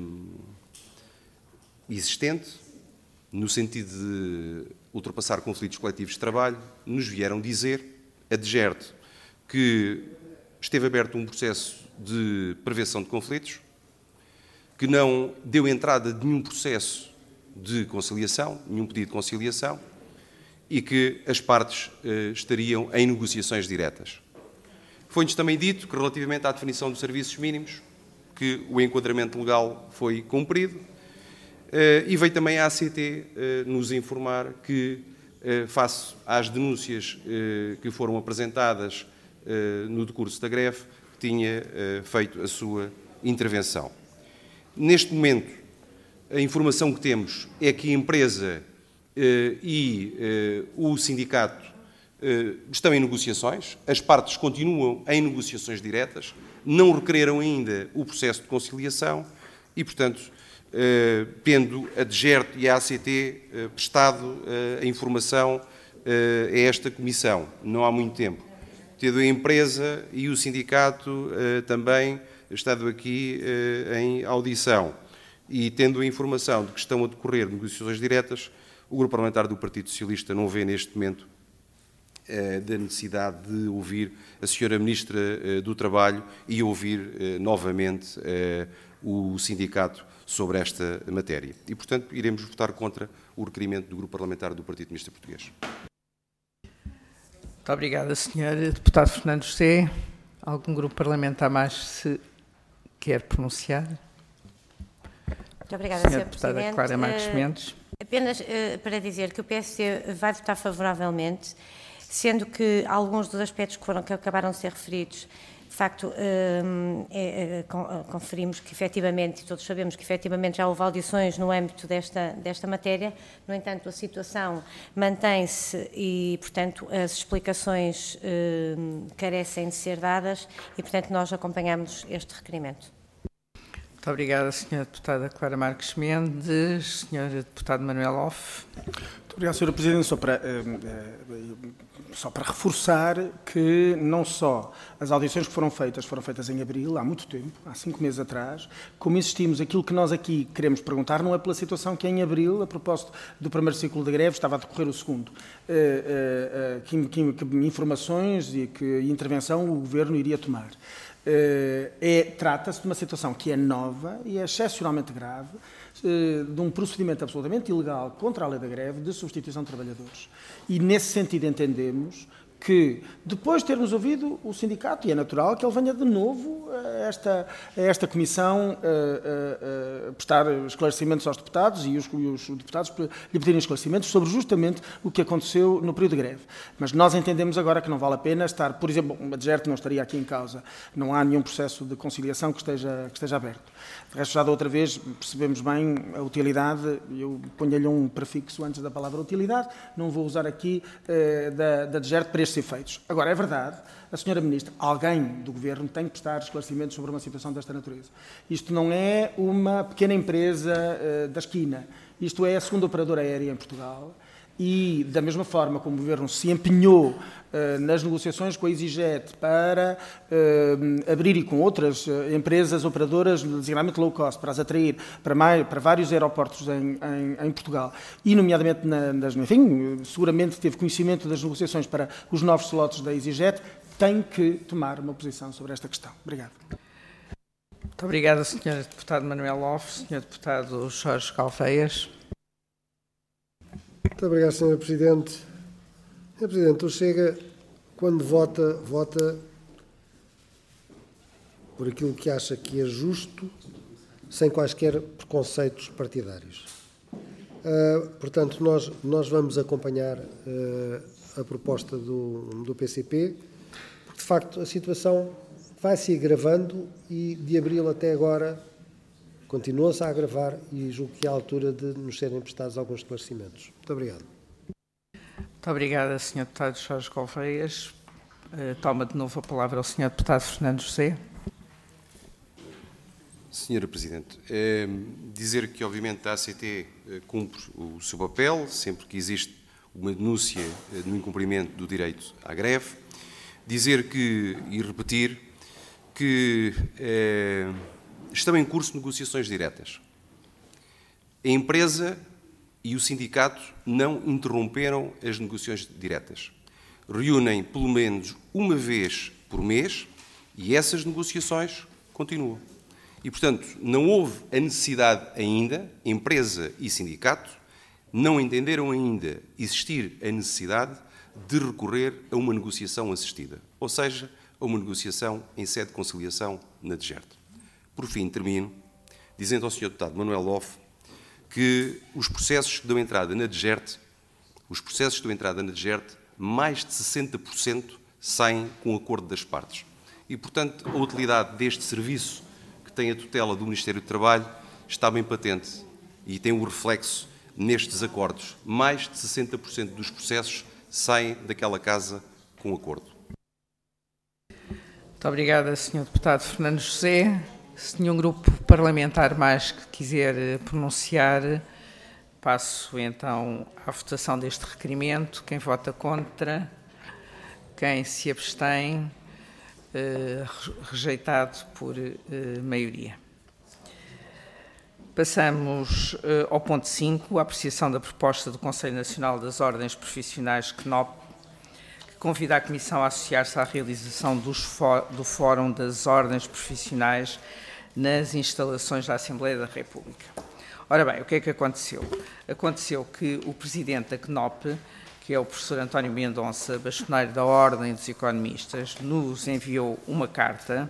existente, no sentido de ultrapassar conflitos coletivos de trabalho, nos vieram dizer, a DGERT, que esteve aberto um processo de prevenção de conflitos, que não deu entrada de nenhum processo de conciliação, nenhum pedido de conciliação, e que as partes estariam em negociações diretas. Foi-nos também dito que, relativamente à definição dos serviços mínimos, que o enquadramento legal foi cumprido, e veio também a ACT nos informar que, face às denúncias que foram apresentadas no decurso da greve, tinha feito a sua intervenção. Neste momento, a informação que temos é que a empresa e o sindicato estão em negociações, as partes continuam em negociações diretas, não requereram ainda o processo de conciliação e, portanto, tendo a DGERT e a ACT prestado a informação a esta comissão, não há muito tempo, tendo a empresa e o sindicato também estado aqui em audição e tendo a informação de que estão a decorrer negociações diretas, o Grupo Parlamentar do Partido Socialista não vê neste momento da necessidade de ouvir a Sra. Ministra do Trabalho e ouvir novamente o sindicato sobre esta matéria. E, portanto, iremos votar contra o requerimento do Grupo Parlamentar do Partido Comunista Português. Muito obrigada, Sr. Deputado Fernando José. Algum grupo parlamentar mais se quer pronunciar? Muito obrigada, Sra. Sr. Deputada Presidente. Clara Marques Mendes. Apenas para dizer que o PSD vai votar favoravelmente, sendo que alguns dos aspectos que acabaram de ser referidos, de facto, conferimos que efetivamente, e todos sabemos que efetivamente já houve audições no âmbito desta matéria, no entanto a situação mantém-se e, portanto, as explicações carecem de ser dadas e, portanto, nós acompanhamos este requerimento. Muito obrigada, Sra. Deputada Clara Marques Mendes. Sr. Deputado Manuel Off. Muito obrigado, Sra. Presidente. Só para reforçar que não só as audições que foram feitas em abril, há muito tempo, há 5 meses atrás, como insistimos, aquilo que nós aqui queremos perguntar não é pela situação que em abril, a propósito do primeiro ciclo de greve, estava a decorrer o segundo. Que informações e que intervenção o Governo iria tomar. Trata-se de uma situação que é nova e é excepcionalmente grave, de um procedimento absolutamente ilegal contra a lei da greve de substituição de trabalhadores. E, nesse sentido, entendemos que, depois de termos ouvido o sindicato, e é natural que ele venha de novo a esta comissão prestar esclarecimentos aos deputados e os deputados lhe pedirem esclarecimentos sobre justamente o que aconteceu no período de greve. Mas nós entendemos agora que não vale a pena estar, por exemplo, a DGERT não estaria aqui em causa, não há nenhum processo de conciliação que esteja aberto. De resto, já da outra vez percebemos bem a utilidade, eu ponho-lhe um prefixo antes da palavra utilidade, não vou usar aqui da DGERT para estes efeitos. Agora, é verdade, a Sra. Ministra, alguém do Governo tem que prestar esclarecimentos sobre uma situação desta natureza. Isto não é uma pequena empresa da esquina, isto é a segunda operadora aérea em Portugal e, da mesma forma como o Governo se empenhou nas negociações com a EasyJet para abrir e com outras empresas operadoras, designadamente low cost, para as atrair para vários aeroportos em Portugal e, nomeadamente, seguramente teve conhecimento das negociações para os novos slots da EasyJet, tem que tomar uma posição sobre esta questão. Obrigado. Muito obrigada, Sr. Deputado Manuel Off. Sr. Deputado Jorge Calfeias. Muito obrigado, Sr. Presidente. Sr. Presidente, o Chega, quando vota por aquilo que acha que é justo, sem quaisquer preconceitos partidários. Portanto, nós vamos acompanhar a proposta do PCP, porque de facto a situação vai se agravando e de abril até agora continua-se a agravar e julgo que é a altura de nos serem prestados alguns esclarecimentos. Muito obrigado. Muito obrigada, Sr. Deputado Jorge Gouveia. Toma de novo a palavra ao Sr. Deputado Fernando José. Senhora Presidente, dizer que obviamente a ACT cumpre o seu papel sempre que existe uma denúncia no incumprimento do direito à greve. Dizer que, e repetir, que estão em curso negociações diretas. A empresa e o sindicato não interromperam as negociações diretas. Reúnem pelo menos uma vez por mês e essas negociações continuam. E, portanto, não houve a necessidade ainda, empresa e sindicato, não entenderam ainda existir a necessidade de recorrer a uma negociação assistida, ou seja, a uma negociação em sede de conciliação na DGERT. Por fim, termino dizendo ao Sr. Deputado Manuel Lofe que os processos que dão entrada na DGERT, mais de 60% saem com o acordo das partes. E, portanto, a utilidade deste serviço que tem a tutela do Ministério do Trabalho está bem patente e tem o reflexo nestes acordos. Mais de 60% dos processos saem daquela casa com acordo. Muito obrigada, Sr. Deputado Fernando José. Se nenhum grupo parlamentar mais que quiser pronunciar, passo então à votação deste requerimento. Quem vota contra? Quem se abstém? Rejeitado por maioria. Passamos ao ponto 5, a apreciação da proposta do Conselho Nacional das Ordens Profissionais CNOP, que convida a Comissão a associar-se à realização do Fórum das Ordens Profissionais nas instalações da Assembleia da República. Ora bem, o que é que aconteceu? Aconteceu que o Presidente da CNOP, que é o professor António Mendonça, bastonário da Ordem dos Economistas, nos enviou uma carta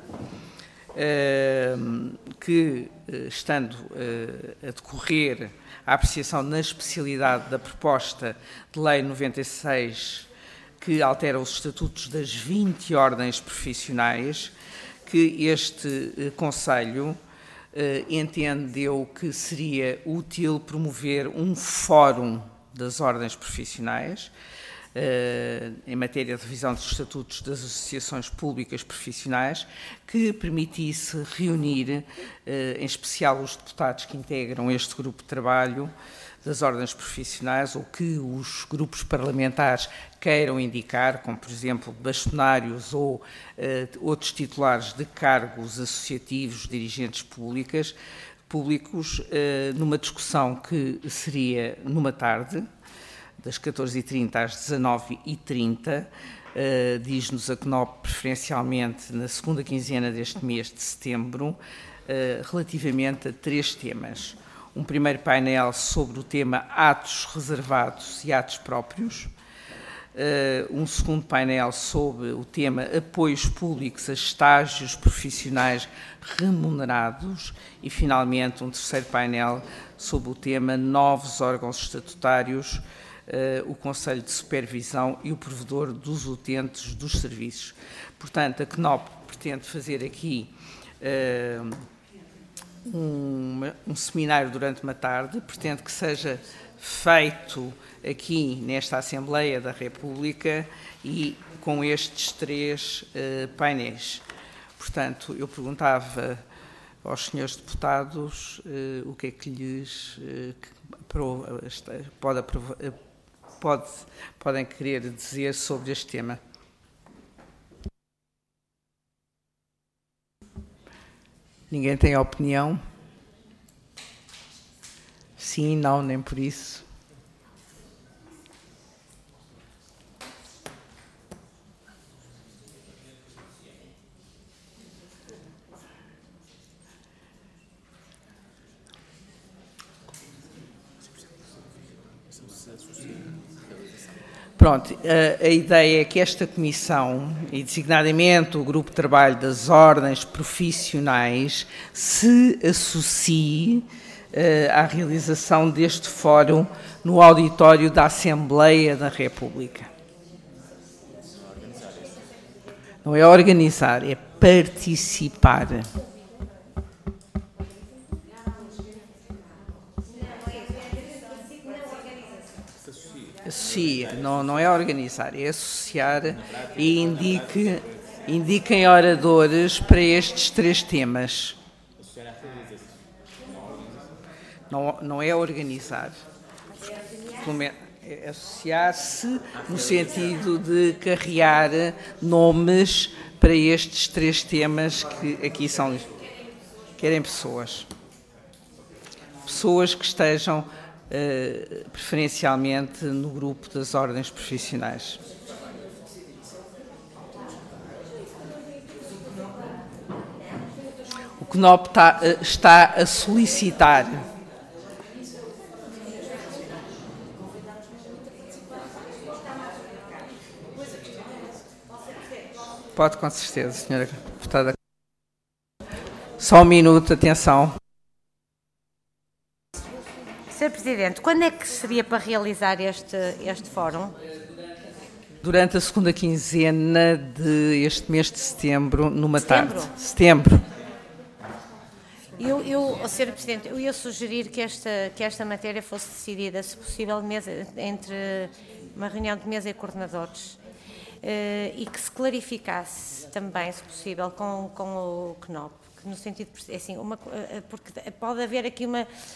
que, estando a decorrer a apreciação na especialidade da proposta de Lei 96, que altera os estatutos das 20 ordens profissionais, que este Conselho entendeu que seria útil promover um fórum das ordens profissionais em matéria de revisão dos estatutos das associações públicas profissionais, que permitisse reunir, em especial os deputados que integram este grupo de trabalho das ordens profissionais, ou que os grupos parlamentares queiram indicar, como por exemplo bastonários ou outros titulares de cargos associativos, dirigentes públicos, numa discussão que seria numa tarde, das 14h30 às 19h30, diz-nos a CNOP preferencialmente na segunda quinzena deste mês de setembro, relativamente a 3 temas. Um primeiro painel sobre o tema atos reservados e atos próprios, um segundo painel sobre o tema apoios públicos a estágios profissionais remunerados e, finalmente, um terceiro painel sobre o tema novos órgãos estatutários, o Conselho de Supervisão e o provedor dos utentes dos serviços. Portanto, a CNOP pretende fazer aqui um seminário durante uma tarde, pretende que seja feito aqui nesta Assembleia da República e com estes 3 painéis. Portanto, eu perguntava aos senhores deputados o que é que lhes podem querer dizer sobre este tema. Ninguém tem opinião? Sim, não, nem por isso. Pronto, a ideia é que esta comissão, e designadamente o Grupo de Trabalho das Ordens Profissionais, se associe à realização deste fórum no auditório da Assembleia da República. Não é organizar, é participar. Associa, não é organizar, é associar e indiquem oradores para estes 3 temas. Não é organizar. É associar-se no sentido de carrear nomes para estes 3 temas que aqui são. Querem pessoas. Pessoas que estejam preferencialmente no grupo das ordens profissionais. O CNOP está a solicitar. Pode, com certeza, senhora deputada. Só um minuto, atenção. Sr. Presidente, quando é que seria para realizar este fórum? Durante a segunda quinzena deste mês de setembro, numa Setembro? tarde. Setembro. Sr. Presidente, eu ia sugerir que esta matéria fosse decidida, se possível, entre uma reunião de mesa e coordenadores, e que se clarificasse também, se possível, com o CNOP, que no sentido, assim, porque pode haver aqui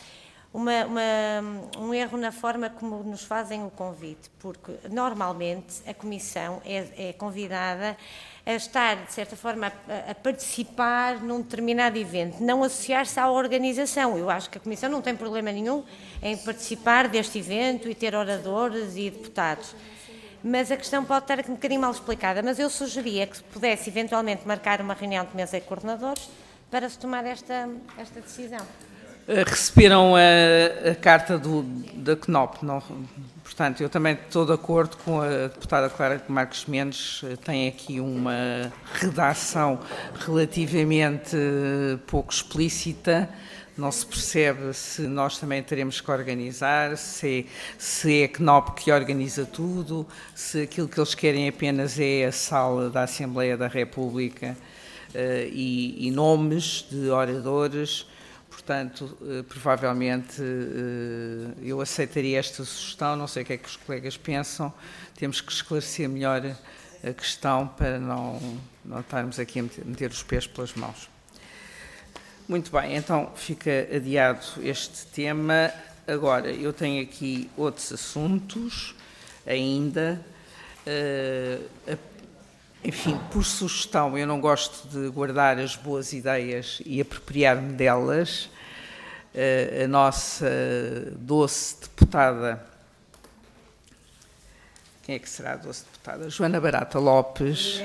um erro na forma como nos fazem o convite, porque normalmente a Comissão é convidada a estar, de certa forma, a participar num determinado evento, não associar-se à organização. Eu acho que a Comissão não tem problema nenhum em participar deste evento e ter oradores e deputados, mas a questão pode estar aqui um bocadinho mal explicada, mas eu sugeria que pudesse eventualmente marcar uma reunião de mesa e coordenadores para se tomar esta decisão. Receberam a carta da CNOP, portanto, eu também estou de acordo com a deputada Clara Marques Mendes, tem aqui uma redação relativamente pouco explícita, não se percebe se nós também teremos que organizar, se é a CNOP que organiza tudo, se aquilo que eles querem apenas é a sala da Assembleia da República e nomes de oradores. Portanto, provavelmente eu aceitaria esta sugestão, não sei o que é que os colegas pensam, temos que esclarecer melhor a questão para não estarmos aqui a meter os pés pelas mãos. Muito bem, então fica adiado este tema. Agora, eu tenho aqui outros assuntos ainda. Enfim, por sugestão, eu não gosto de guardar as boas ideias e apropriar-me delas. A nossa doce deputada, quem é que será a doce deputada? Joana Barata Lopes.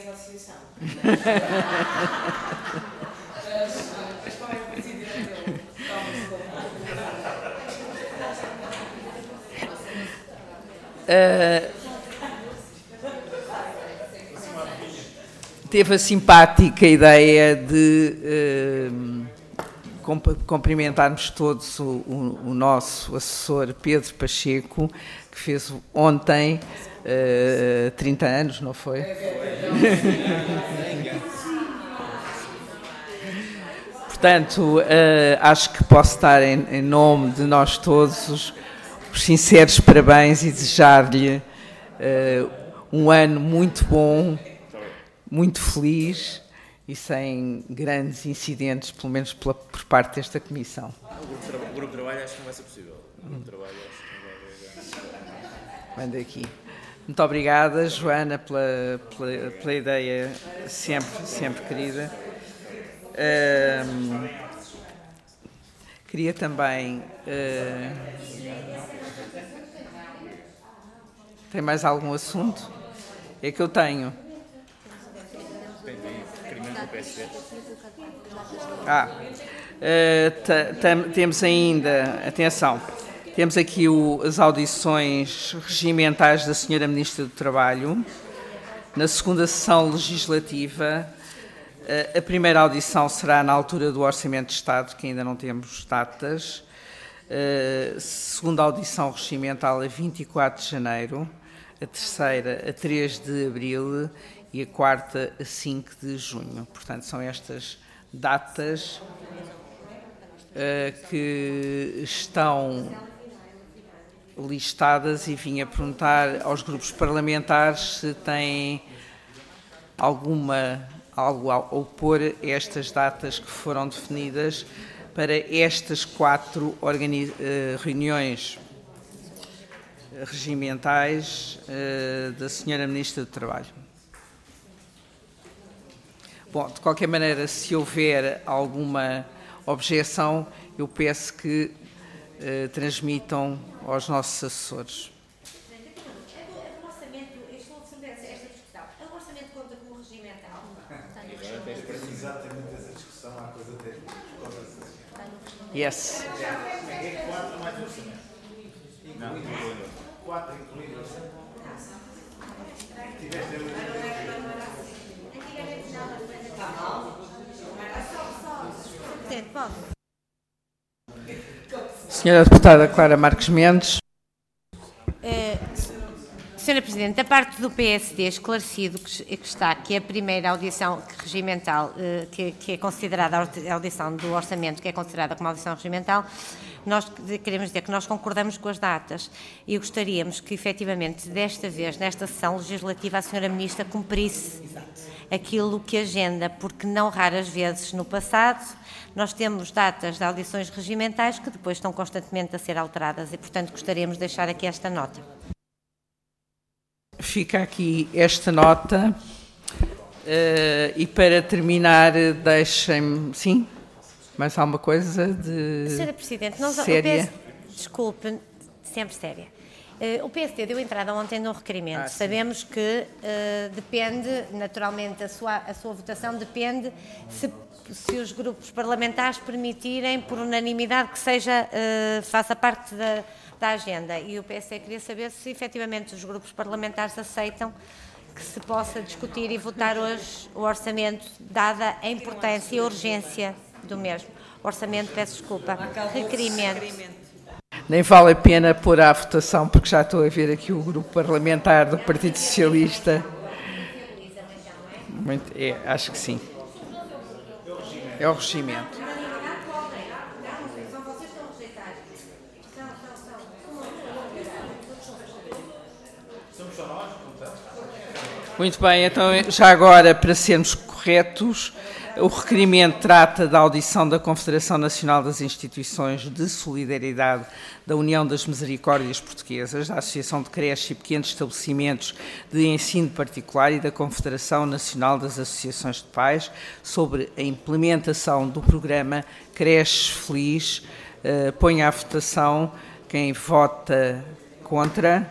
Teve a simpática ideia de cumprimentarmos todos o nosso assessor Pedro Pacheco, que fez ontem 30 anos, não foi? Portanto, acho que posso dar em nome de nós todos os sinceros parabéns e desejar-lhe um ano muito bom, muito feliz e sem grandes incidentes, pelo menos por parte desta Comissão. O grupo de trabalho acho que não vai ser possível. O grupo de trabalho acho que não vai haver. Manda aqui. Muito obrigada, Joana, pela ideia sempre querida. Queria também... Tem mais algum assunto? É que eu tenho. Temos ainda, atenção, temos aqui as audições regimentais da Sra. Ministra do Trabalho, na segunda sessão legislativa. A primeira audição será na altura do Orçamento de Estado, que ainda não temos datas. Segunda audição regimental a 24 de janeiro, a terceira a 3 de abril e a quarta a 5 de junho. Portanto, são estas datas que estão listadas, e vim a perguntar aos grupos parlamentares se têm algo a opor a estas datas que foram definidas para estas 4 reuniões regimentais da Sra. Ministra do Trabalho. Bom, de qualquer maneira, se houver alguma objeção, eu peço que transmitam aos nossos assessores. O orçamento, estou a defender esta discussão. O orçamento conta como regimental? Exatamente essa discussão, há coisa técnica. Yes. É 4 mais orçamento. Não, 4 incluído orçamento. Senhora Deputada Clara Marques Mendes. Senhora Presidente, da parte do PSD esclarecido que está, que é a primeira audição regimental, que é considerada a audição do orçamento, que é considerada como audição regimental, nós queremos dizer que nós concordamos com as datas e gostaríamos que, efetivamente, desta vez, nesta sessão legislativa, a Senhora Ministra cumprisse aquilo que agenda, porque não raras vezes no passado nós temos datas de audições regimentais que depois estão constantemente a ser alteradas e, portanto, gostaríamos de deixar aqui esta nota. Fica aqui esta nota e para terminar deixem-me... Sim? Mais alguma coisa de Senhora Presidente, séria? Desculpe, sempre séria. O PSD deu entrada ontem num requerimento. Sabemos que depende, naturalmente, a sua votação depende se os grupos parlamentares permitirem, por unanimidade, que seja, faça parte da agenda. E o PSD queria saber se, efetivamente, os grupos parlamentares aceitam que se possa discutir e votar hoje o orçamento, dada a importância e a urgência do mesmo. Orçamento, peço desculpa, requerimento. Nem vale a pena pôr à votação, porque já estou a ver aqui o grupo parlamentar do Partido Socialista. Acho que sim. É o regimento. Muito bem, então já agora, para sermos corretos, o requerimento trata da audição da Confederação Nacional das Instituições de Solidariedade da União das Misericórdias Portuguesas, da Associação de Creches e Pequenos Estabelecimentos de Ensino Particular e da Confederação Nacional das Associações de Pais sobre a implementação do programa Creches Feliz. Ponho à votação. Quem vota contra?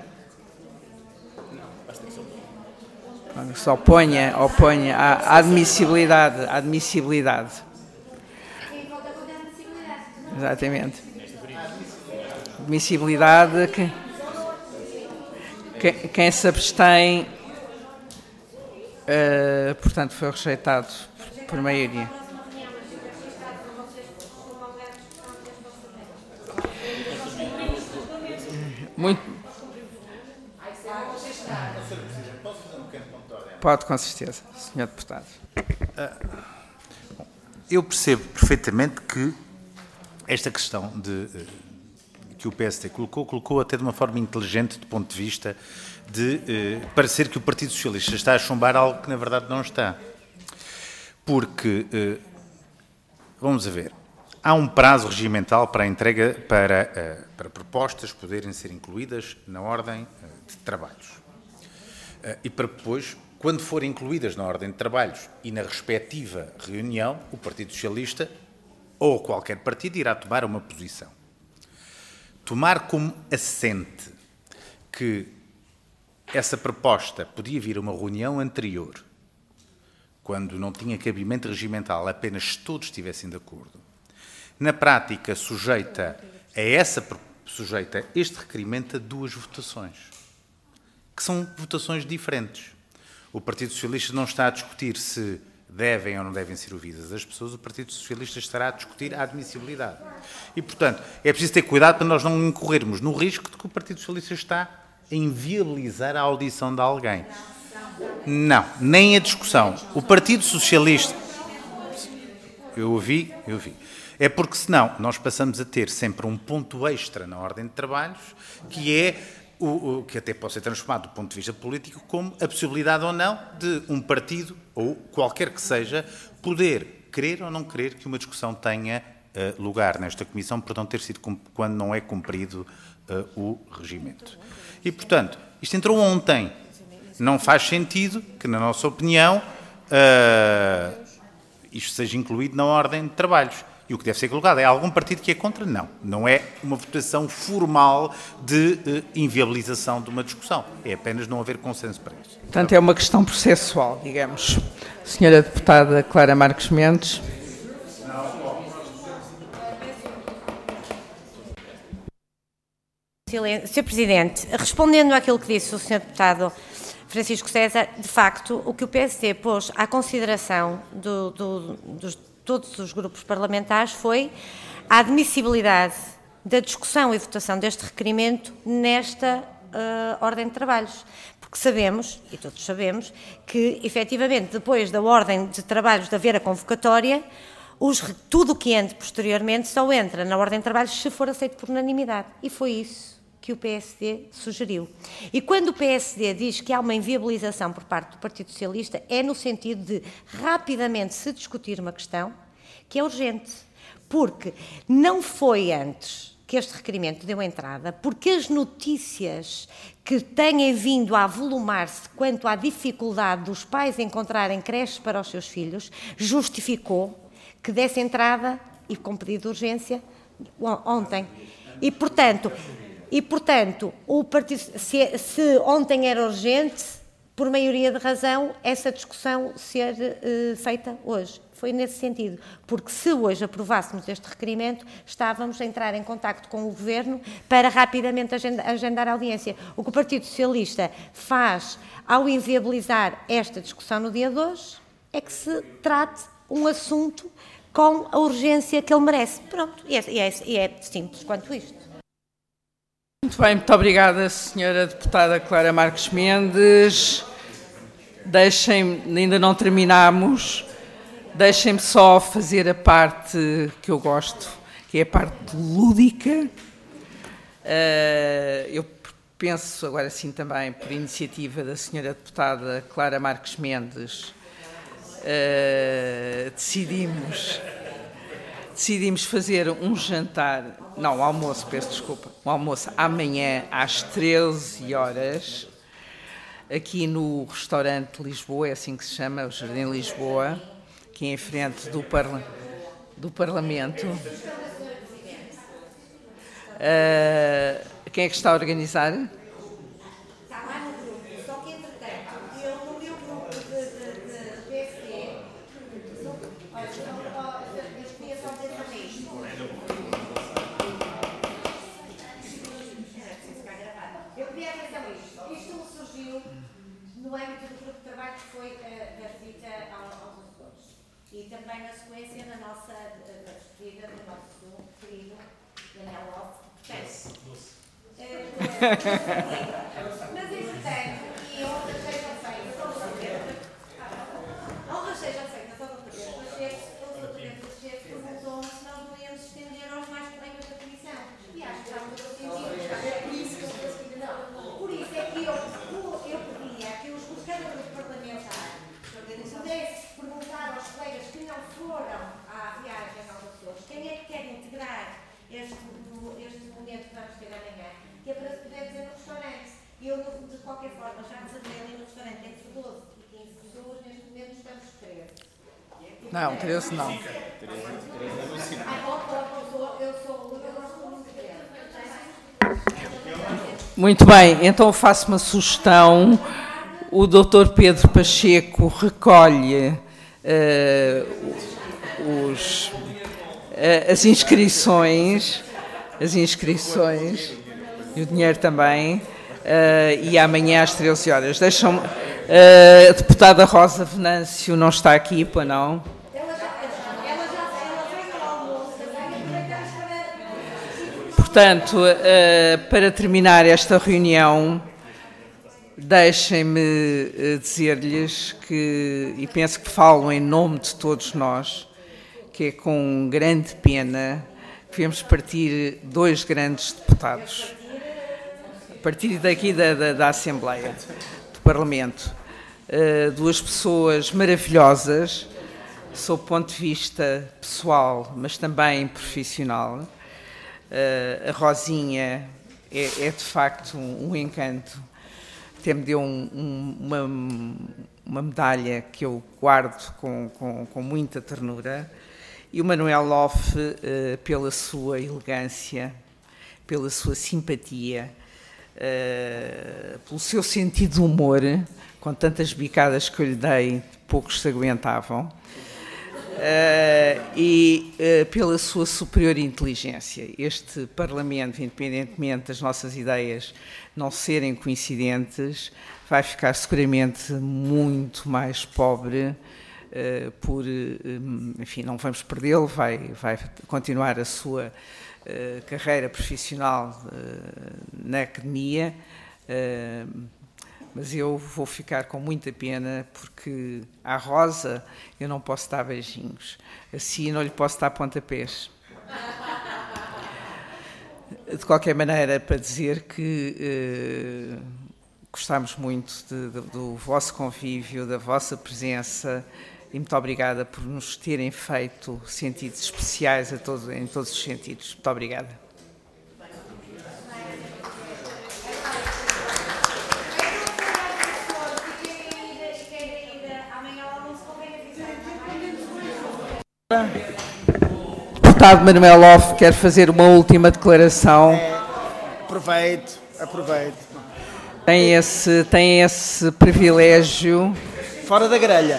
Só oponha a admissibilidade. Exatamente. Admissibilidade. Quem se abstém, portanto, foi rejeitado por maioria. Muito. Pode, com certeza, Sr. Deputado. Eu percebo perfeitamente que esta questão que o PSD colocou até de uma forma inteligente do ponto de vista de parecer que o Partido Socialista está a chumbar algo que na verdade não está. Porque, vamos a ver, há um prazo regimental para a entrega para propostas poderem ser incluídas na ordem de trabalhos. E para depois, quando forem incluídas na ordem de trabalhos e na respectiva reunião, o Partido Socialista ou qualquer partido irá tomar uma posição. Tomar como assente que essa proposta podia vir a uma reunião anterior, quando não tinha cabimento regimental, apenas todos estivessem de acordo, na prática sujeita este requerimento a 2 votações, que são votações diferentes. O Partido Socialista não está a discutir se devem ou não devem ser ouvidas as pessoas, o Partido Socialista estará a discutir a admissibilidade. E, portanto, é preciso ter cuidado para nós não incorrermos no risco de que o Partido Socialista está a inviabilizar a audição de alguém. Não, nem a discussão. O Partido Socialista... Eu ouvi. É porque, senão, nós passamos a ter sempre um ponto extra na ordem de trabalhos, que é o que até pode ser transformado do ponto de vista político como a possibilidade ou não de um partido, ou qualquer que seja, poder querer ou não querer que uma discussão tenha lugar nesta comissão por não ter sido quando não é cumprido o regimento. E, portanto, isto entrou ontem. Não faz sentido que, na nossa opinião, isto seja incluído na ordem de trabalhos. E o que deve ser colocado é algum partido que é contra? Não. Não é uma votação formal de inviabilização de uma discussão. É apenas não haver consenso para isso. Portanto, é uma questão processual, digamos. Senhora Deputada Clara Marques Mendes. Sr. Presidente, respondendo àquilo que disse o Sr. Deputado Francisco César, de facto, o que o PSD pôs à consideração de todos os grupos parlamentares foi a admissibilidade da discussão e votação deste requerimento nesta ordem de trabalhos. Porque sabemos, e todos sabemos, que, efetivamente, depois da ordem de trabalhos de haver a convocatória, tudo o que entre posteriormente só entra na ordem de trabalhos se for aceito por unanimidade. E foi isso que o PSD sugeriu. E quando o PSD diz que há uma inviabilização por parte do Partido Socialista, é no sentido de rapidamente se discutir uma questão que é urgente. Porque não foi antes que este requerimento deu entrada, porque as notícias que têm vindo a avolumar-se quanto à dificuldade dos pais encontrarem creches para os seus filhos, justificou que desse entrada, e com pedido de urgência, ontem. E, portanto o partido, se ontem era urgente, por maioria de razão, essa discussão ser feita hoje. Foi nesse sentido, porque se hoje aprovássemos este requerimento, estávamos a entrar em contacto com o Governo para rapidamente agendar a audiência. O que o Partido Socialista faz ao inviabilizar esta discussão no dia de hoje é que se trate um assunto com a urgência que ele merece. Pronto, e é simples quanto isto. Muito bem, muito obrigada, Senhora Deputada Clara Marques Mendes. Deixem-me, ainda não terminamos, deixem-me só fazer a parte que eu gosto, que é a parte lúdica. Eu penso, agora sim também, por iniciativa da Senhora Deputada Clara Marques Mendes, decidimos fazer um jantar, não, um almoço, peço desculpa, um almoço amanhã às 13 horas, aqui no restaurante Lisboa, é assim que se chama, o Jardim Lisboa, aqui em frente do Parlamento. Quem é que está a organizar? Está lá no grupo, só que entretanto, eu no meu grupo de PSD, eu queria só dizer também isto. Eu queria atenção a isto. Isto surgiu no âmbito do grupo de trabalho que foi da visita aos Açores. E também na sequência da nossa despedida do nosso querido Daniel Lopes. Mas, entretanto, e honras sejam feitas ao doutor Pedro Pacheco, perguntou-me se nós não íamos estender aos mais colegas da comissão. E acho que faz todo o sentido. Por isso é que eu pedia que cada grupo parlamentar pudesse perguntar aos colegas que não foram à viagem aos Açores quem é que quer integrar este momento que vamos ter amanhã, que é para se poder dizer no restaurante. E eu, de qualquer forma, já me sabia ali no restaurante entre 12 e 15 pessoas, neste momento estamos 13. Não, 13 não. Eu gosto muito de 13. Muito bem, então faço uma sugestão. O Dr. Pedro Pacheco recolhe as inscrições e o dinheiro também, e amanhã às 13 horas. Deixam-me. A deputada Rosa Venâncio não está aqui, pois não? Ela veio ao almoço, aproveitamos para... Portanto, para terminar esta reunião, Deixem-me dizer-lhes que, e penso que falo em nome de todos nós, que é com grande pena que vemos partir 2 grandes deputados, a partir daqui da Assembleia, do Parlamento. 2 pessoas maravilhosas, sob o ponto de vista pessoal, mas também profissional. A Rosinha é de facto um encanto. Até me deu uma medalha que eu guardo com muita ternura. E o Manuel Loff, pela sua elegância, pela sua simpatia, pelo seu sentido de humor, com tantas bicadas que eu lhe dei, poucos se aguentavam, e pela sua superior inteligência. Este Parlamento, independentemente das nossas ideias não serem coincidentes, vai ficar seguramente muito mais pobre, enfim, não vamos perdê-lo, vai continuar a sua carreira profissional na academia, mas eu vou ficar com muita pena porque à Rosa eu não posso dar beijinhos, assim não lhe posso dar pontapés. De qualquer maneira, para dizer que gostamos muito do vosso convívio, da vossa presença, e muito obrigada por nos terem feito sentidos especiais em todos os sentidos. Muito obrigada. O deputado Manuel Loff quer fazer uma última declaração. Aproveito. Tem esse privilégio. Fora da grelha.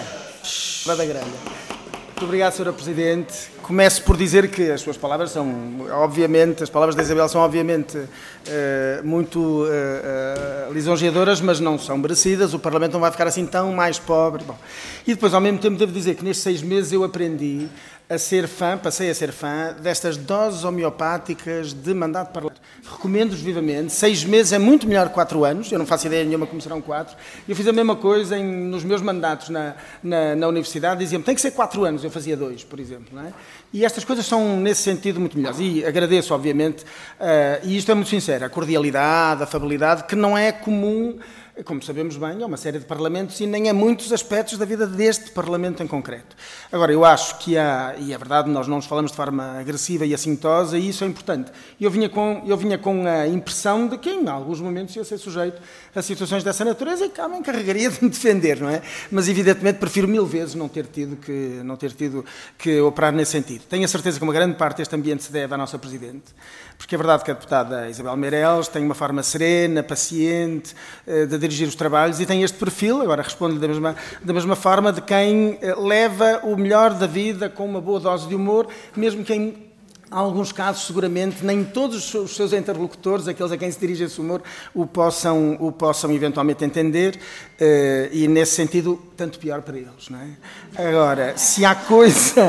Muito obrigado, Sra. Presidente. Começo por dizer que as suas palavras são, obviamente, as palavras da Isabel são, obviamente, muito lisonjeadoras, mas não são merecidas. O Parlamento não vai ficar assim tão mais pobre. Bom, e depois, ao mesmo tempo, devo dizer que nestes 6 meses eu aprendi a ser fã, passei a ser fã destas doses homeopáticas de mandato parlamentar. Recomendo-vos vivamente. 6 meses é muito melhor que 4 anos. Eu não faço ideia nenhuma como serão 4. Eu fiz a mesma coisa nos meus mandatos na universidade. Diziam-me, tem que ser 4 anos. Eu fazia 2, por exemplo. Não é? E estas coisas são, nesse sentido, muito melhores. E agradeço, obviamente, e isto é muito sincero, a cordialidade, a afabilidade, que não é comum, como sabemos bem, é uma série de parlamentos e nem é muitos aspectos da vida deste Parlamento em concreto. Agora, eu acho que há, e é verdade, nós não nos falamos de forma agressiva e assintosa, e isso é importante. Eu vinha com a impressão de que, em alguns momentos, ia ser sujeito a situações dessa natureza e que me encarregaria de me defender, não é? Mas, evidentemente, prefiro 1000 vezes não ter tido que operar nesse sentido. Tenho a certeza que uma grande parte deste ambiente se deve à nossa Presidente, porque é verdade que a deputada Isabel Meireles tem uma forma serena, paciente, de dirigir os trabalhos e tem este perfil, agora respondo-lhe da mesma forma, de quem leva o melhor da vida com uma boa dose de humor, mesmo que em alguns casos, seguramente, nem todos os seus interlocutores, aqueles a quem se dirige esse humor, o possam eventualmente entender, e nesse sentido, tanto pior para eles, não é? Agora, se há coisa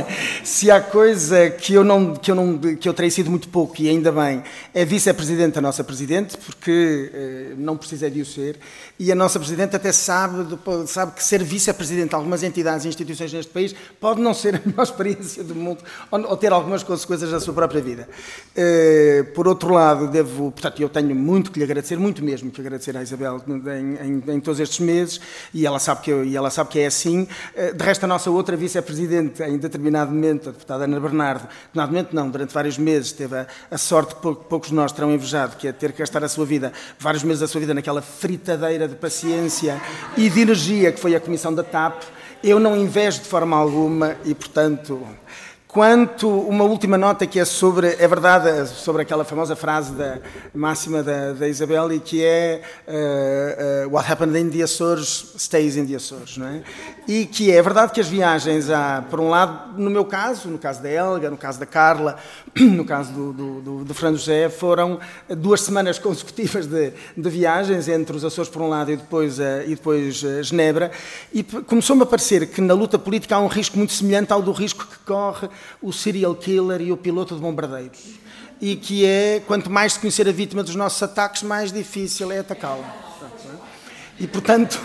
que eu terei sido muito pouco, e ainda bem, é vice-presidente da nossa Presidente, porque não precisei de o ser, e a nossa Presidente até sabe que ser vice-presidente de algumas entidades e instituições neste país pode não ser a melhor experiência do mundo, ou ter algumas consequências da sua própria vida. Por outro lado, portanto, eu tenho muito que lhe agradecer, muito mesmo que agradecer à Isabel em todos estes meses, e ela sabe que é assim. De resto, a nossa outra vice-presidente, em determinado momento, a deputada Ana Bernardo, durante vários meses, teve a sorte que poucos de nós terão invejado, que é ter que gastar vários meses da sua vida naquela fritadeira de paciência e de energia que foi a Comissão da TAP. Eu não invejo de forma alguma e, portanto... Quanto uma última nota que é sobre aquela famosa frase máxima da Isabel, e que é what happened in the Açores stays in the Açores, não é? E que é verdade que as viagens, por um lado, no meu caso, no caso da Helga, no caso da Carla, no caso do Fernando José, foram 2 semanas consecutivas de viagens entre os Açores por um lado e depois Genebra, e começou-me a parecer que na luta política há um risco muito semelhante ao do risco que corre o serial killer e o piloto de bombardeiros. E que é, quanto mais se conhecer a vítima dos nossos ataques, mais difícil é atacá-la. E, portanto,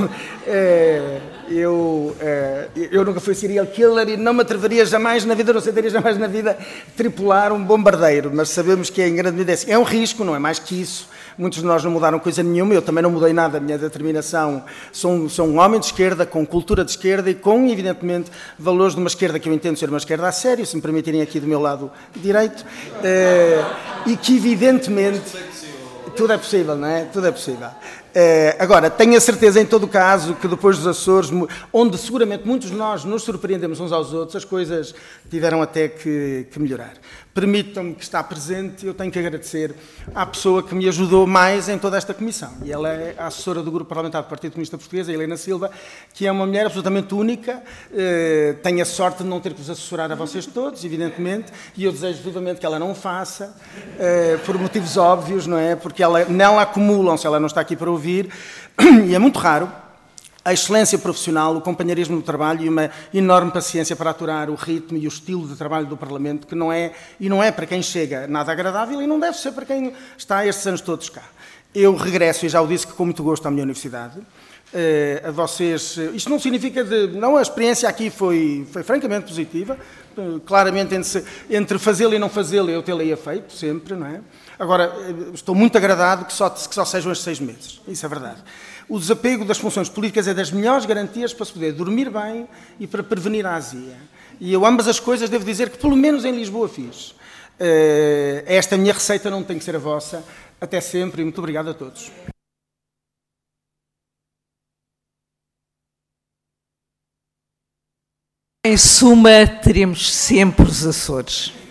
eu nunca fui serial killer e não me atreveria jamais na vida, não aceitaria jamais na vida tripular um bombardeiro, mas sabemos que em grande medida é um risco, não é mais que isso. Muitos de nós não mudaram coisa nenhuma, eu também não mudei nada, a minha determinação. Sou um homem de esquerda, com cultura de esquerda e com, evidentemente, valores de uma esquerda que eu entendo ser uma esquerda a sério, se me permitirem aqui do meu lado direito, e que, evidentemente, tudo é possível, não é? Tudo é possível. Agora, tenho a certeza, em todo o caso, que depois dos Açores, onde seguramente muitos de nós nos surpreendemos uns aos outros, as coisas tiveram até que melhorar. Permitam-me que está presente, eu tenho que agradecer à pessoa que me ajudou mais em toda esta comissão. E ela é a assessora do Grupo Parlamentar do Partido Comunista Português, a Helena Silva, que é uma mulher absolutamente única. Tenho a sorte de não ter que vos assessorar a vocês todos, evidentemente, e eu desejo vivamente que ela não o faça, por motivos óbvios, não é? Porque nela acumulam-se, ela não está aqui para ouvir, e é muito raro, a excelência profissional, o companheirismo no trabalho e uma enorme paciência para aturar o ritmo e o estilo de trabalho do Parlamento, que não é para quem chega nada agradável e não deve ser para quem está estes anos todos cá. Eu regresso, e já o disse, que com muito gosto à minha universidade. A vocês, isto não significa não, a experiência aqui foi francamente positiva, claramente entre fazê-lo e não fazê-lo eu tê-lo-ia feito, sempre, não é? Agora, estou muito agradado que só sejam estes 6 meses, isso é verdade. O desapego das funções políticas é das melhores garantias para se poder dormir bem e para prevenir a azia. E eu ambas as coisas devo dizer que pelo menos em Lisboa fiz. Esta minha receita não tem que ser a vossa. Até sempre e muito obrigado a todos. Em suma, teremos sempre os Açores.